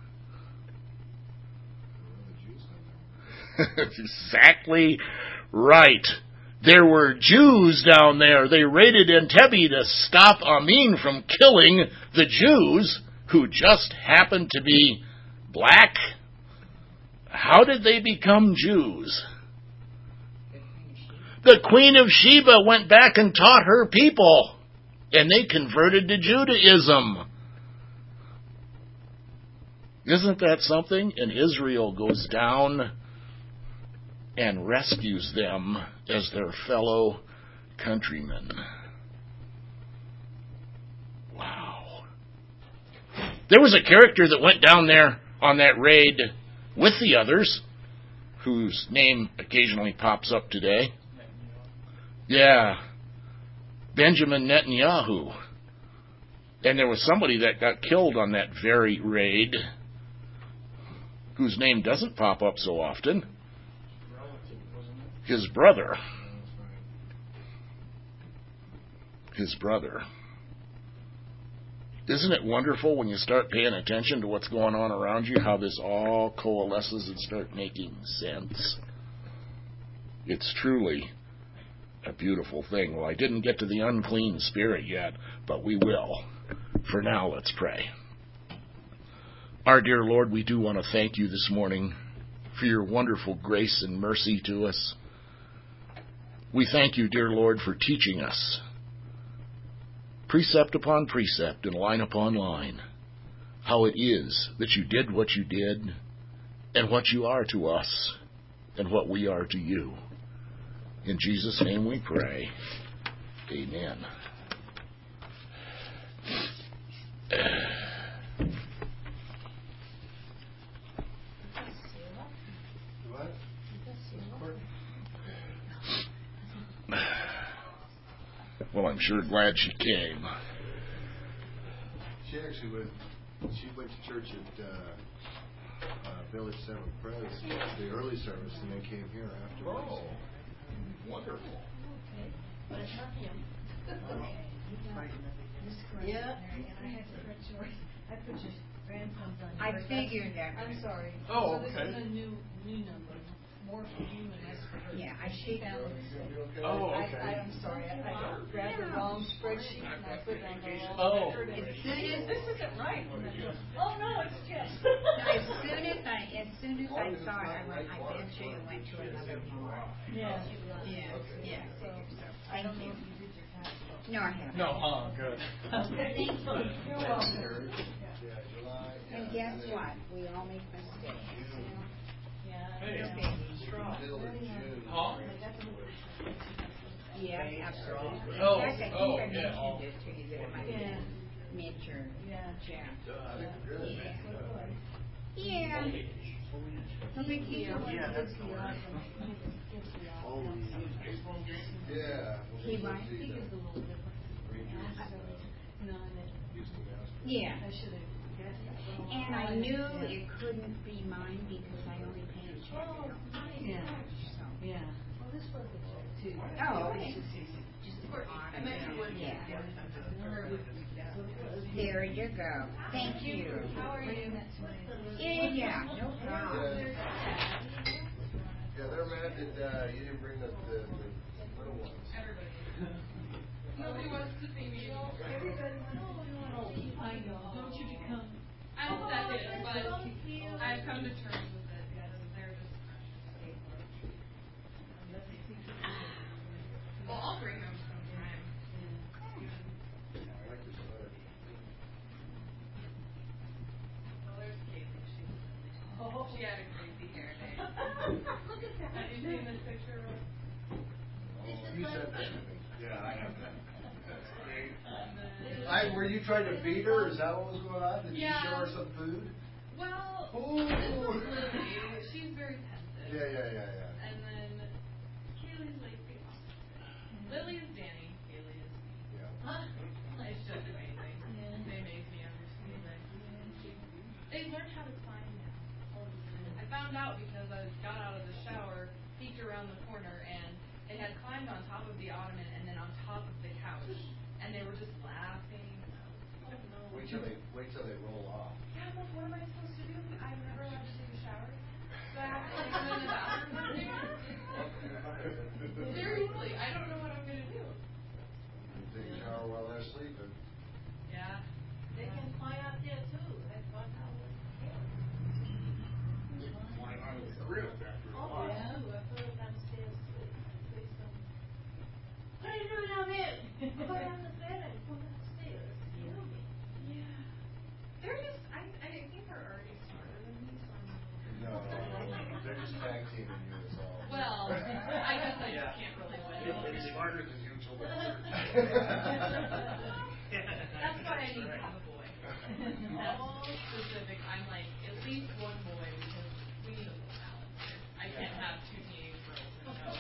Exactly right. There were Jews down there. They raided Entebbe to stop Amin from killing the Jews who just happened to be black. How did they become Jews? The Queen of Sheba went back and taught her people, and they converted to Judaism. Isn't that something? And Israel goes down and rescues them as their fellow countrymen. Wow. There was a character that went down there on that raid with the others, whose name occasionally pops up today. Yeah. Benjamin Netanyahu. And there was somebody that got killed on that very raid, whose name doesn't pop up so often. His brother. His brother. Isn't it wonderful when you start paying attention to what's going on around you, how this all coalesces and start making sense? It's truly a beautiful thing. Well, I didn't get to the unclean spirit yet, but we will. For now, let's pray. Our dear Lord, we do want to thank you this morning for your wonderful grace and mercy to us. We thank you, dear Lord, for teaching us, precept upon precept and line upon line, how it is that you did what you did, and what you are to us, and what we are to you. In Jesus' name we pray. Amen. What? I'm sure glad she came. She actually went to church at Village Seventh Pres, the early service, and then came here afterwards. Oh, wonderful. Okay, but it's not him. Okay. Yeah. And I had to correct yours. I put your grandson's on. I figured that. I'm sorry. Oh, So okay. this is a new number. More for you and less for her. Yeah, I She think- found it. Oh, okay. I'm sorry. I grabbed the wrong spreadsheet and I put it on the wrong Oh. record. As soon as this isn't right. Oh no, it's just. As soon as I saw it, I eventually went to another one. Yeah. Yeah. So I don't know if you did your tax. No, I haven't. No, good. Okay. You're welcome. Yeah, July. And guess what? We all make mistakes. Yeah. Hey. Okay. Middle of June. Huh? Yeah, absolutely. Oh, In fact, I think oh, I yeah. mentioned it to you that it might Yeah. be mid-June. Yeah. I think we're good. Yeah. No big deal. Yeah. He might. I think it's a little different. No, Yeah. I should have guessed that. And I knew it couldn't be mine because I only paid a check. I don't pay Yeah. cash, so. Yeah. Well, this was a check too. Oh, okay. Just For autumn. Yeah. Yeah. There you go. Thank you. How are you? Yeah, no problem. Yeah, they're mad that you didn't bring up the little ones. Nobody wants to see me. I know. Don't you become. I'm second, but I've come to terms with it. Yes, they're just well, I'll bring them sometime. I like your sweater. Well, there's Kaylee. She had a crazy hair day. Look at that. Have you seen this picture? You said that. Yeah, I have that. And then, Were you trying to beat her? Is that what was going on? Did Yeah. you show her some food? well, Ooh. this is Lily. She's very pensive. Yeah. And then Kaylee's like the opposite. Lily is Danny. Kaylee is me. Yeah. It's just amazing. Yeah. They make me understand it. They learn how to climb now. I found out because I got out of the shower, peeked around the corner, and they had climbed on top of the ottoman and then on top of the couch, and they were just laughing. Wait till they roll off. Yeah, I'm like, what am I supposed to do? I'm never allowed to take a shower. So I have to like go in the bathroom with you. Seriously, I don't know what I'm gonna do. Take a shower while they're sleeping. Yeah. They can fly out there too. That's fun. Flying out of the crib after a Oh, while. yeah. I put it downstairs. What are you doing down there? Put it on the bed and put it upstairs. Yeah. They're just, I think they're already smarter than me, so I'm No, they're just tag teaming you is all. well, I guess I just can't really win. He's smarter than you till they're That's why I need to have a boy. That's specific. I'm like, at least one boy because we need a little balance here. I can't have two teenage girls and no.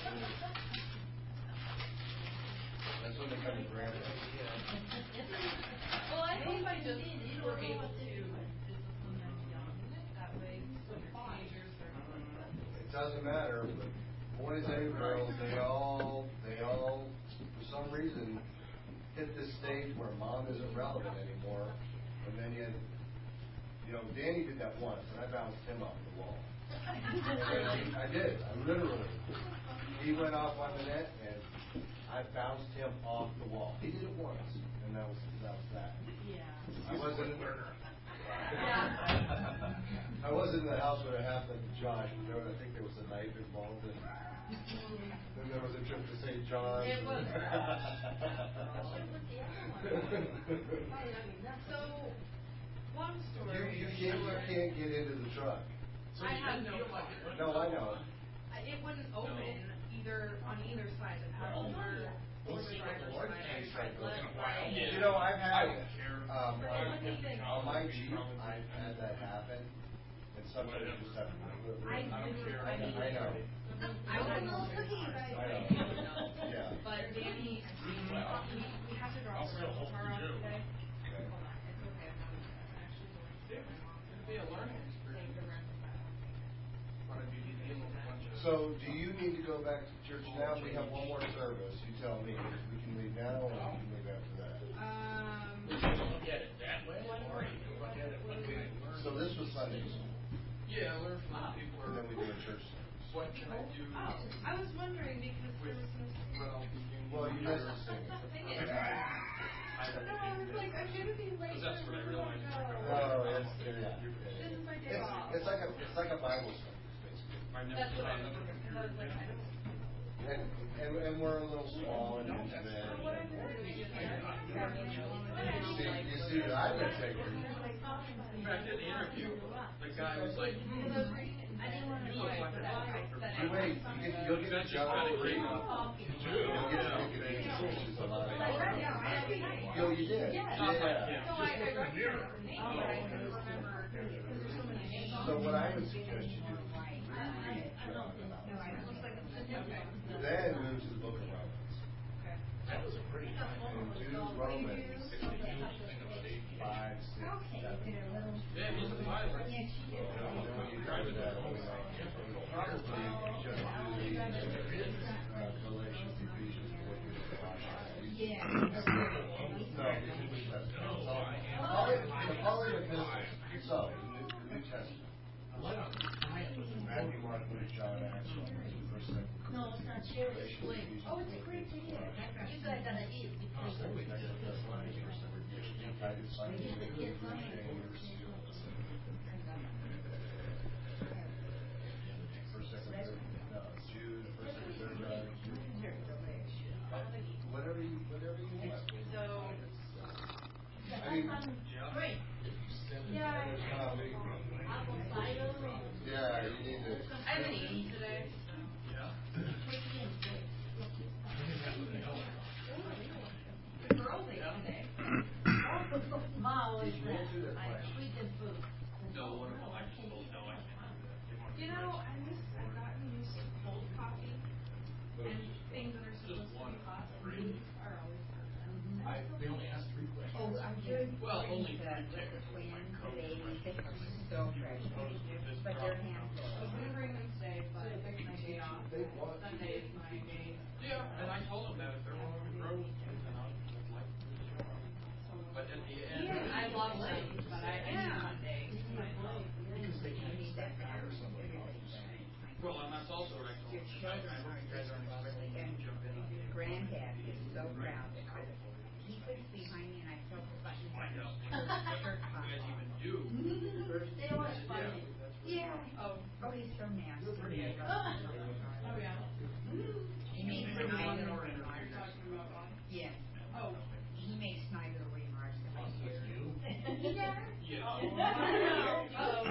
That's when they come to grab it. Well, I hope I just were able to discipline them young. That way, when they're teenagers, they're not like that. It doesn't matter, but boys and girls, they all, for some reason, hit this stage where mom isn't relevant anymore. And then Danny did that once, and I bounced him off the wall. I did. I literally. He went off on the net, and I bounced him off the wall. He did it once, and that was that. Yeah. I wasn't. Yeah. I was in the house when it happened to Josh. But I think there was a knife involved, and then there was a trip to St. John's. It was. So, long story You short, can't get into the truck. I had no fucking. No, I know. It wouldn't open on either side. The passenger or the driver's side. I tried left, right. You know, I've had I don't care. on my Jeep, I've had that happen, and sometimes you just have to do it. I literally. I know. I wouldn't know. I know. Yeah. But Danny, we have to drop I'll the still rental hope car you off do. today. Okay. Hold on, it's okay, I'm not actually going to my mom. It'd be a learning Take the experience. rental car. But if you be dealing with a bunch of. So, do you need to go back to church now? We have one more service. You tell me. We can leave now, or we can leave after that. Look at it that way, or you can look at it when we learn. So this was Sunday school, Yeah, learn from the people. and then we do a church service. What can I do? Oh, I was wondering because there was no. Well, you missed the singing. Dang it. No, I was like, I'm gonna be late. That's what I realized. No, it's yeah. This is my day off. It's like a Bible study, basically. That's what I was looking for. I was like, I don't. And we're a little small and intimate. But what I've been doing is You see that I've been taking. In fact, in the interview, the guy was like, I didn't want to you look like a You wait, you'll get a job. You do? You'll get a which is a lot of. Yo, you did. Yeah. No, I recognized the name, but I couldn't remember because there's so many names. So what I would suggest you do, then move to the book of Romans. That was a pretty high. And do Romans 5, 6, 7. Yeah, he's a pilot. And then when you drive it that way, probably just do Galatians, Ephesians, Philippians, Colossians. Yeah. No, the New Testament. The Pauline epistles. So, the New Testament. Matthew, Mark, Luke, John, Acts, Romans, First, Second. No, it's not Sherry's plate. Oh, it's a great idea. You guys gotta eat because Whatever you want. So, I mean, great. yeah, Apple cider. yeah, you need to. I haven't eaten today. The girls ate today. Ma always Did you answer that said, I question? sweet and food. No, one of them, I just told, no, I can't do that. You know, I've gotten used to cold coffee and things that are supposed to be hot are always perfect. They only asked 3 questions. Oh, I'm doing Well, only the technical. twins, the babies, they are so fresh, but they're I was handfuls. gonna bring them today, but I picked my day off. Sunday is my day. Yeah, and I told him that if they're willing to grow, then I'd like to do the job. But at the end. Yeah, I love them, but I need Monday. Because they can't expect to hire somebody else. Well, and that's also what I told Your him. children I hope are you guys aren't expecting me to jump in on it. Granddad is so proud because he sits behind me and I feel the buttons on Find his out. shirt You guys button. even do. They always find it. Yeah. Oh, Oh, he's so nasty. oh yeah. He makes Maybe one neither more remarks. interview. Talking about Bob. Yes. Oh. He makes neither remarks that I hear. Yeah. Uh-oh.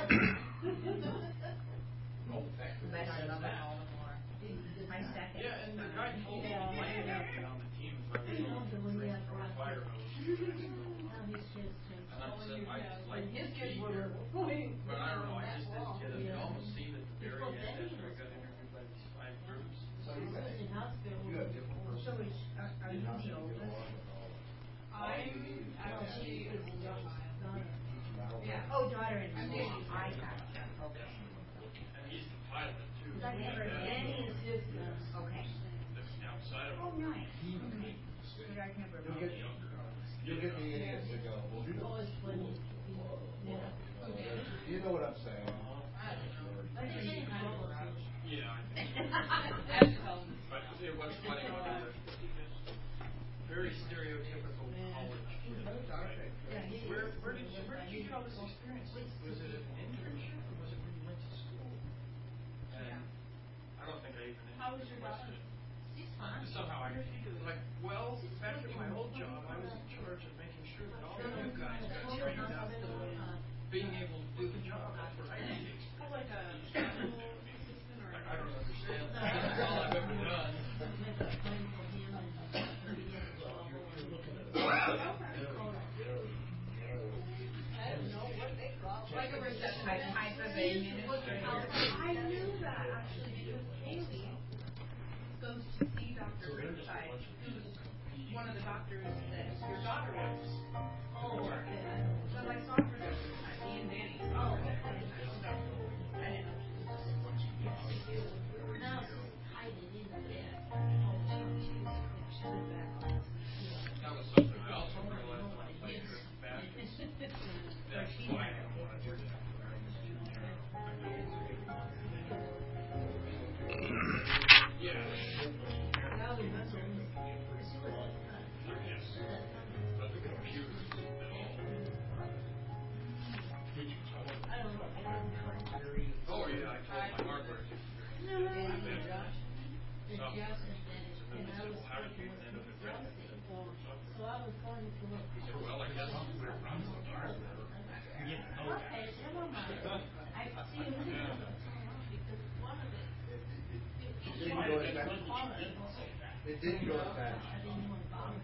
But I love it all the more. I second. Yeah, and the guy told me he might have been on the team if I was going to bring for a fire hose. Now his kids too. And I said, I just like to His kids be were here. going. But I don't know, I just didn't get it. You almost see that the very end after I got interviewed by these 5 groups. So you may. In hospital. You have different So personalities. are you the oldest? I'm actually a child. Yeah. Oh, daughter-in-law. I'm dating. I gotcha. Okay. And he's the pilot too. I never Danny is his, Okay. That's outside of Oh, nice. Okay. But I've never You'll get, you'll get the idiots that go, well, you know. always when, yeah. You know what I'm saying. I don't know. But it's any kind of work. Yeah, I think. I have to tell them. But it was funny when they were very stereotypical college kids, right? Where did you get all this experience? Was it an internship or was it when you went to school? And I don't think I even How was your questioned daughter? it. She's fine. Somehow I like, well, back at my old job, I was in charge of making sure that all of you guys got trained up to being able to do the job. That's what I did. Have like a assistant or. I don't understand. That's all I've ever done. Like a receptionist. Type of administrator. I knew that actually because Haley goes to see Dr. Ringside, who's one of the doctors that your daughter works. Oh, for. okay. So I saw her there one time, me and Danny saw her there one time, so I didn't know. Now she's hiding in the bed. Oh, she was back on. That was something I also realized when I played with Baptist. That's why I don't want to do that. Yeah. Now the vessel is, she was like, Yes. But the computers, I don't know. oh yeah, I told my hardware teacher. No, the So- Johnson said it, And and they I said, was well, how did you thinking, end up in Redmond? so I was going to look. He said, well, I guess software runs the hardware. You didn't know that. Okay, never mind. I see you because one of it. It didn't go as fast. It didn't go as fast. I didn't want to bother.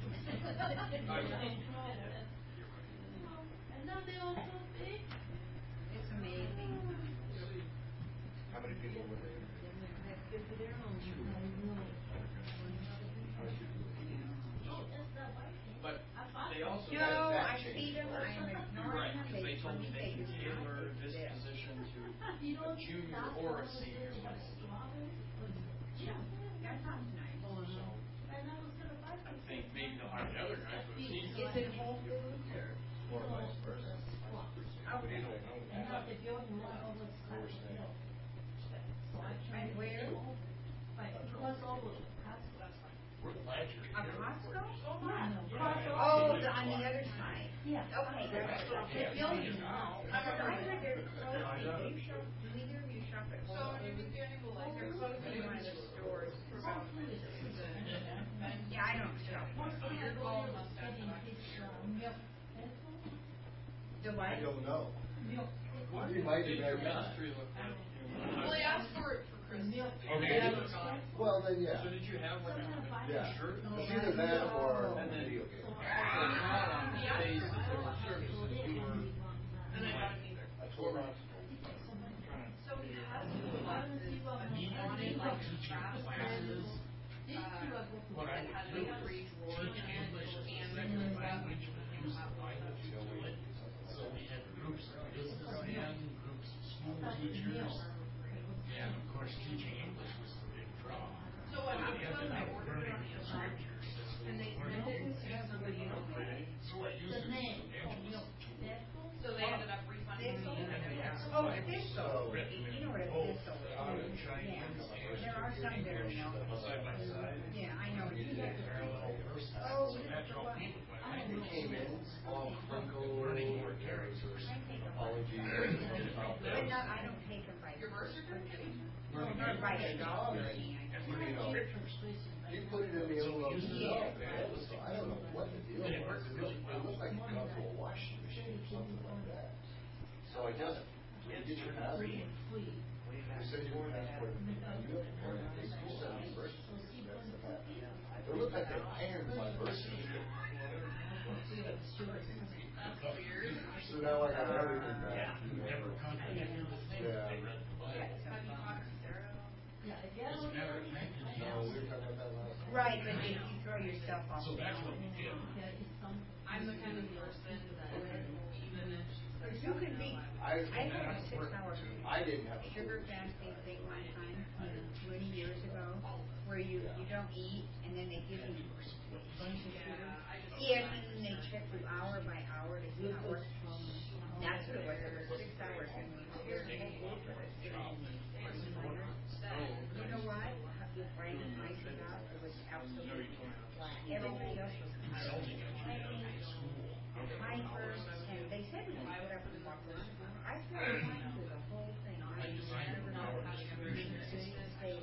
And now they're all so big. It's amazing. How many people were there? That's good for their own. But they also. No, that I see them, I am You're ignoring right, them, because they they told told me me they they can do not tailor do this this. position to a junior or a senior level. Yeah. That sounds nice. And I was gonna buy I think maybe they'll hire the other guy for a senior. Is it Whole Foods or? Or vice versa. But you don't know And now that. the building was almost like, you know. So I tried. And where? Like, it was over Costco. We're glad you're A here. Costco? Yeah. Oh, on the other side. Yeah. Okay, that's the building now. I heard they're closing, do either of you shop at So Whole when you're Foods? with Danny, well, like, they're closing one of the stores for about Yeah, I don't shop. So your call must have Getting back. his, milk pencil. The I what? don't know. Milk. You might Did have your not. ministry look like? Well, they asked for it for Christmas. Milk. Okay. Yeah, they're gone. Well, then, yeah. So did you have like a Yeah. shirt? It's either that or And then- video game. So not on the days that there were services, you were And I got it either. I told her. So he has two classes wanted like craft classes, What I that had would do like is three drawers teach in it English as a and second regular language, stuff. but use the Bible to do it. So we had groups of businessmen, groups of school teachers, and of course, teaching English was the big draw. So what And we happened was ended I up ordered it on learning the the internet scriptures as we and they were sent learning. it to somebody else. So I used The it as name, an evangelist tool. So they ended up refunding me. And they asked Oh, Bible thistle, written you in know what a both thistle is. out of Yeah, Chinese and there are some that are milk. side by side. Yeah, I know what you mean. Parallel verses. Oh, So that helped me with my They language. came in all crumpled, Learning more characters. apologies. But no, I don't take them by. Your birth certificate? Not by the dollar. I mean, I And just- learning scriptures. You put it in the envelope So we used yourself, it. man. It was, I don't know what the deal was. It looked like it got to a washing machine or something like that. So I just, you get your passport. You send your passport, and you send me birth certificate. That's the fact. It looked like they ironed my birth certificate. That's weird. So now I got everything back. Yeah, you never contradicted the thing Yeah. they read the Bible. Have you talked to Sarah? As a matter of fact, in the No, we were talking about that last time. Right, but if you throw yourself off. So that's what we did. I'm the kind of person that even if Because you could be, I had a 6-hour I didn't have a sugar clue. fasting thing one time, many years ago, where you don't eat and then they give you a bunch of sugar. I just Yeah, and then they check you hour by hour to see how it works. That's what it was, it was 6 hours and we were here and you know what? Brandon and I took out, it was absolutely flat. Everybody else was complaining, hyper, and they said we could put up and walk around. I started going through the whole thing. I never know how to stay.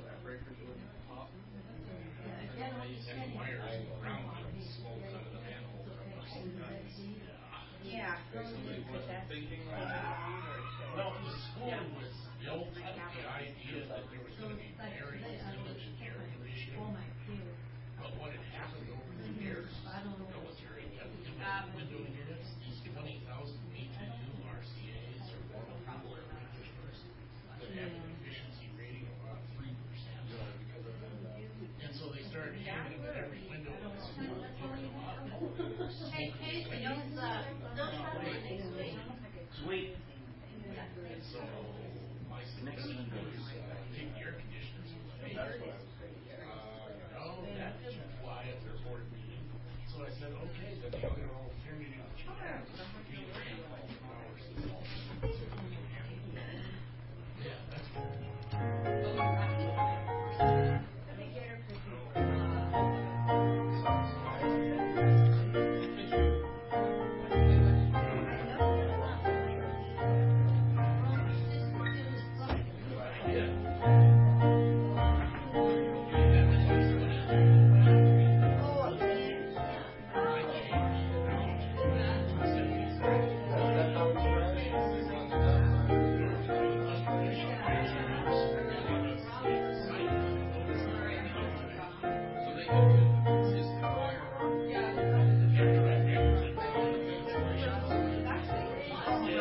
And wires around the smoke out of the manhole covers. Yeah, because that's taking longer. Well, the school was built with the idea that there was going to be very limited air conditioning. But what had happened over the years, the military kept giving window units, these 20,000 BTU RCAs or portable air conditioners that have an efficiency rating of about 3%. And so they started having them in every window in the school, giving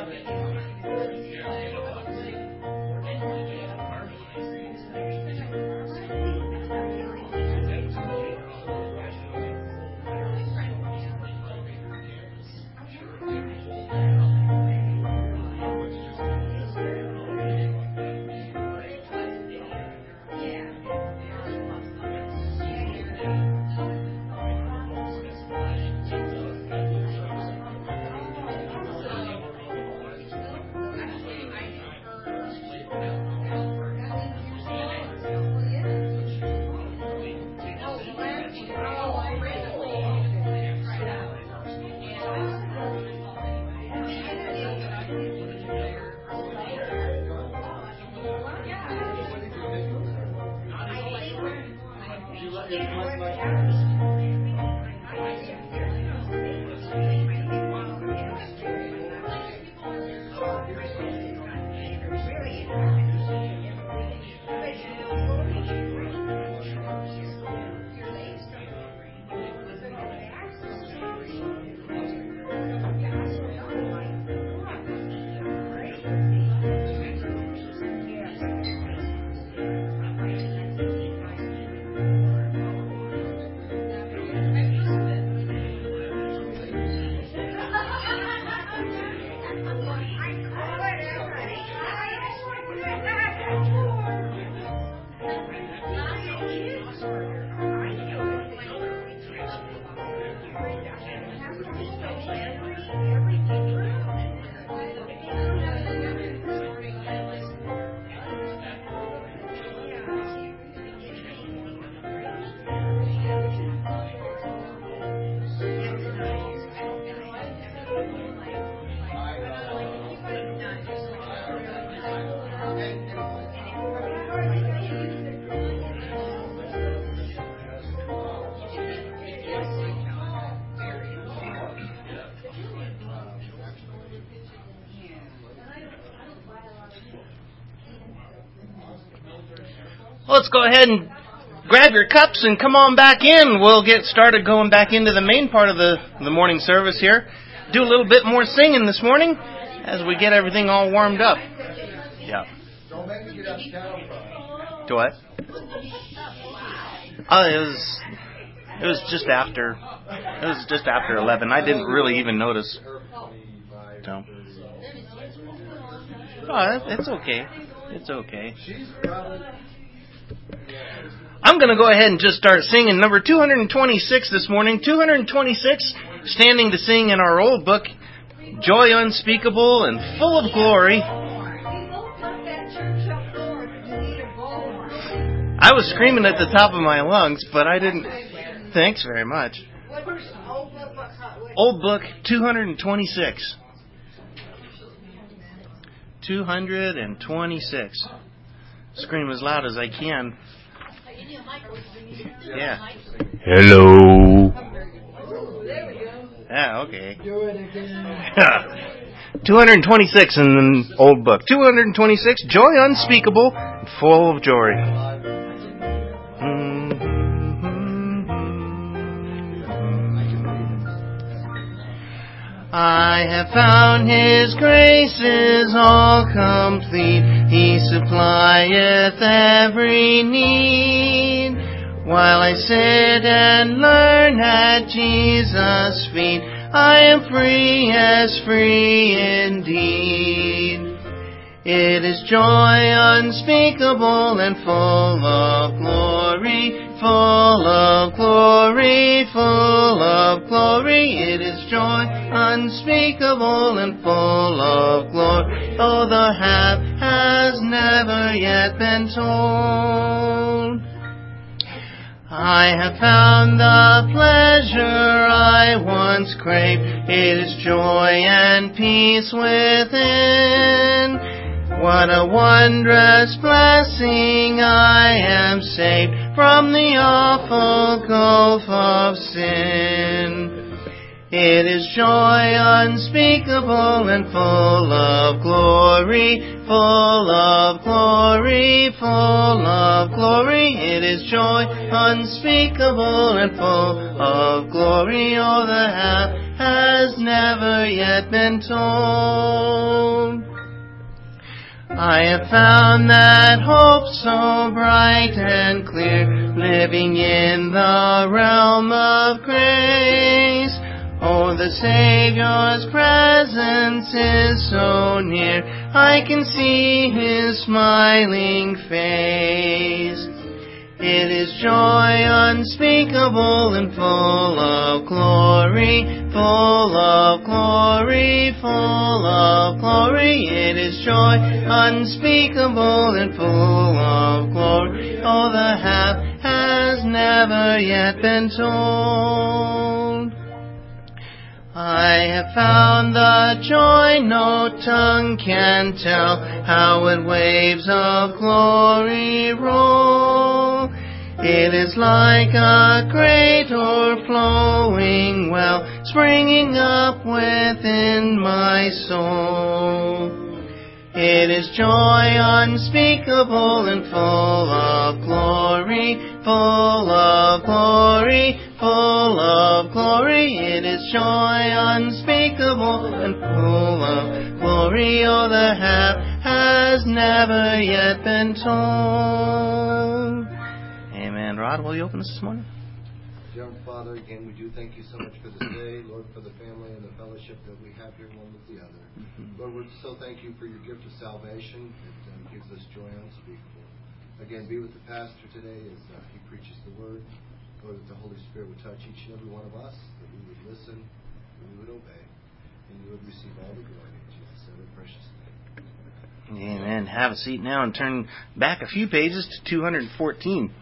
Let's go ahead and grab your cups and come on back in. We'll get started going back into the main part of the morning service here. Do a little bit more singing this morning as we get everything all warmed up. Yeah. Don't make me get up cattle front. To what? It was just after 11. I didn't really even notice. So. Oh, it's okay. It's okay. I'm going to go ahead and just start singing number 226 this morning. 226, standing to sing in our old book, Joy Unspeakable and Full of Glory. I was screaming at the top of my lungs, but I didn't. Thanks very much. Old book 226. 226. Scream as loud as I can. Yeah. Hello. Yeah, okay. Do it again. 226 in the old book. 226, Joy Unspeakable and Full of Glory. I have found His grace is all complete. He supplieth every need. While I sit and learn at Jesus' feet, I am free as free indeed. It is joy unspeakable and full of glory, full of glory, full of glory. It is joy unspeakable and full of glory, though the half has never yet been told. I have found the pleasure I once craved. It is joy and peace within. What a wondrous blessing, I am saved from the awful gulf of sin. It is joy unspeakable and full of glory, full of glory, full of glory. It is joy unspeakable and full of glory. Oh, the half has never yet been told. I have found that hope so bright and clear, living in the realm of grace. Oh, the Savior's presence is so near, I can see His smiling face. It is joy unspeakable and full of glory, full of glory, full of glory. It is joy unspeakable and full of glory. Oh, the half has never yet been told. I have found the joy no tongue can tell, how in waves of glory roll. It is like a great o'erflowing well, springing up within my soul. It is joy unspeakable and full of glory, full of glory, full of glory. It is joy unspeakable and full of glory. Oh, the half has never yet been told. Amen. Rod, will you open us this morning? Dear Father, again, we do thank you so much for this day, Lord, for the family and the fellowship that we have here one with the other. Lord, we so thank you for your gift of salvation that gives us joy unspeakable. Again, be with the pastor today as he preaches the word. Lord, that the Holy Spirit would touch each and every one of us, that we would listen, that we would obey, and you would receive all the glory in Jesus' precious name. Amen. Have a seat now and turn back a few pages to 214.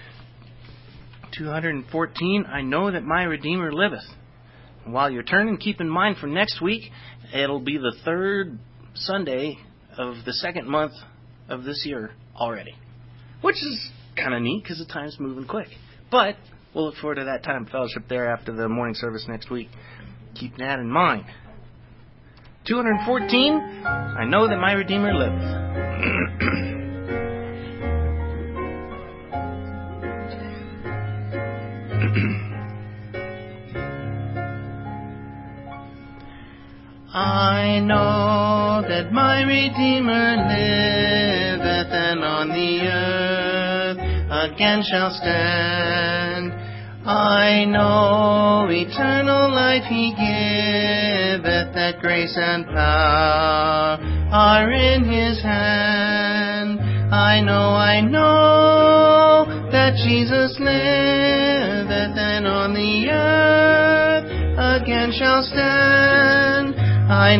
214, I know that my Redeemer liveth. While you're turning, keep in mind for next week, it'll be the third Sunday of the second month of this year already. Which is kind of neat because the time's moving quick. But we'll look forward to that time of fellowship there after the morning service next week. Keep that in mind. 214, I know that my Redeemer liveth. I know that my Redeemer liveth, and on the earth again shall stand. I know eternal life He giveth, that grace and power are in His hand. I know that Jesus liveth, and on the earth again shall stand. I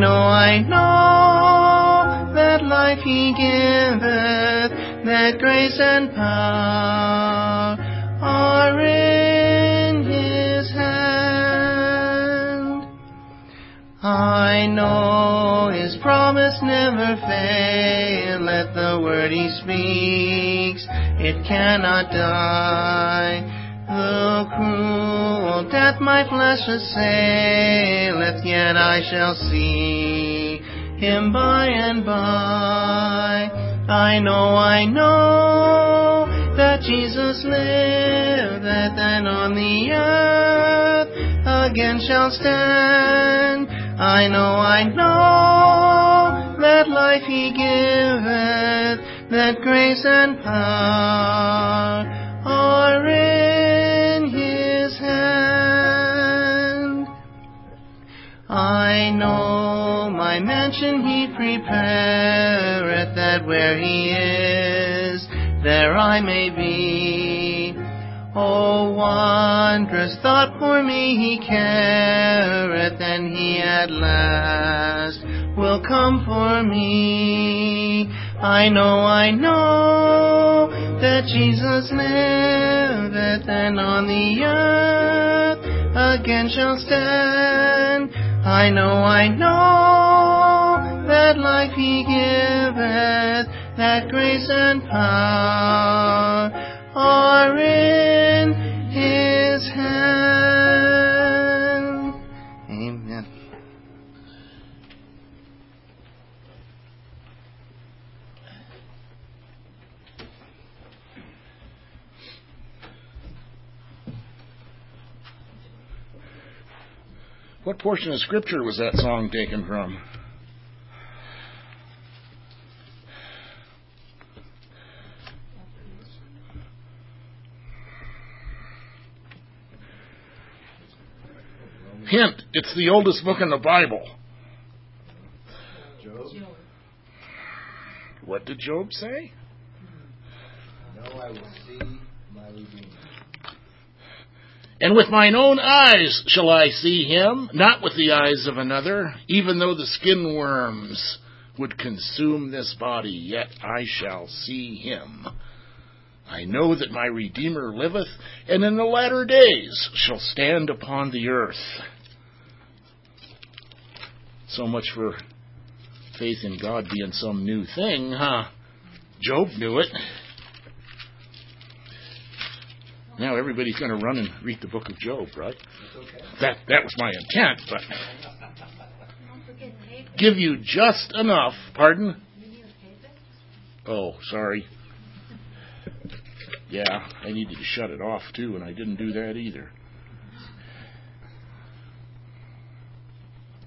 know that life He giveth, that grace and power are in His hand. I know His promise never faileth, the word He speaks, it cannot die. Though cruel death my flesh assaileth, yet I shall see Him by and by. I know that Jesus liveth, and on the earth again shall stand. I know that life He giveth, that grace and power are in His hand. I know my mansion He prepareth, that where He is, there I may be. Oh, wondrous thought, for me He careth, and He at last will come for me. I know that Jesus liveth, and on the earth again shall stand. I know that life He giveth, that grace and power are in His hand. Amen. What portion of Scripture was that song taken from? Hint, it's the oldest book in the Bible. Job? What did Job say? No, I will see my Redeemer. And with mine own eyes shall I see him, not with the eyes of another. Even though the skin worms would consume this body, yet I shall see him. I know that my Redeemer liveth, and in the latter days shall stand upon the earth. So much for faith in God being some new thing, huh? Job knew it. Now everybody's going to run and read the book of Job, right? That's okay. That was my intent, but Don't forget tape. give you just enough. Pardon? You need to tape it? Oh, sorry. Yeah, I needed to shut it off too, and I didn't do that either.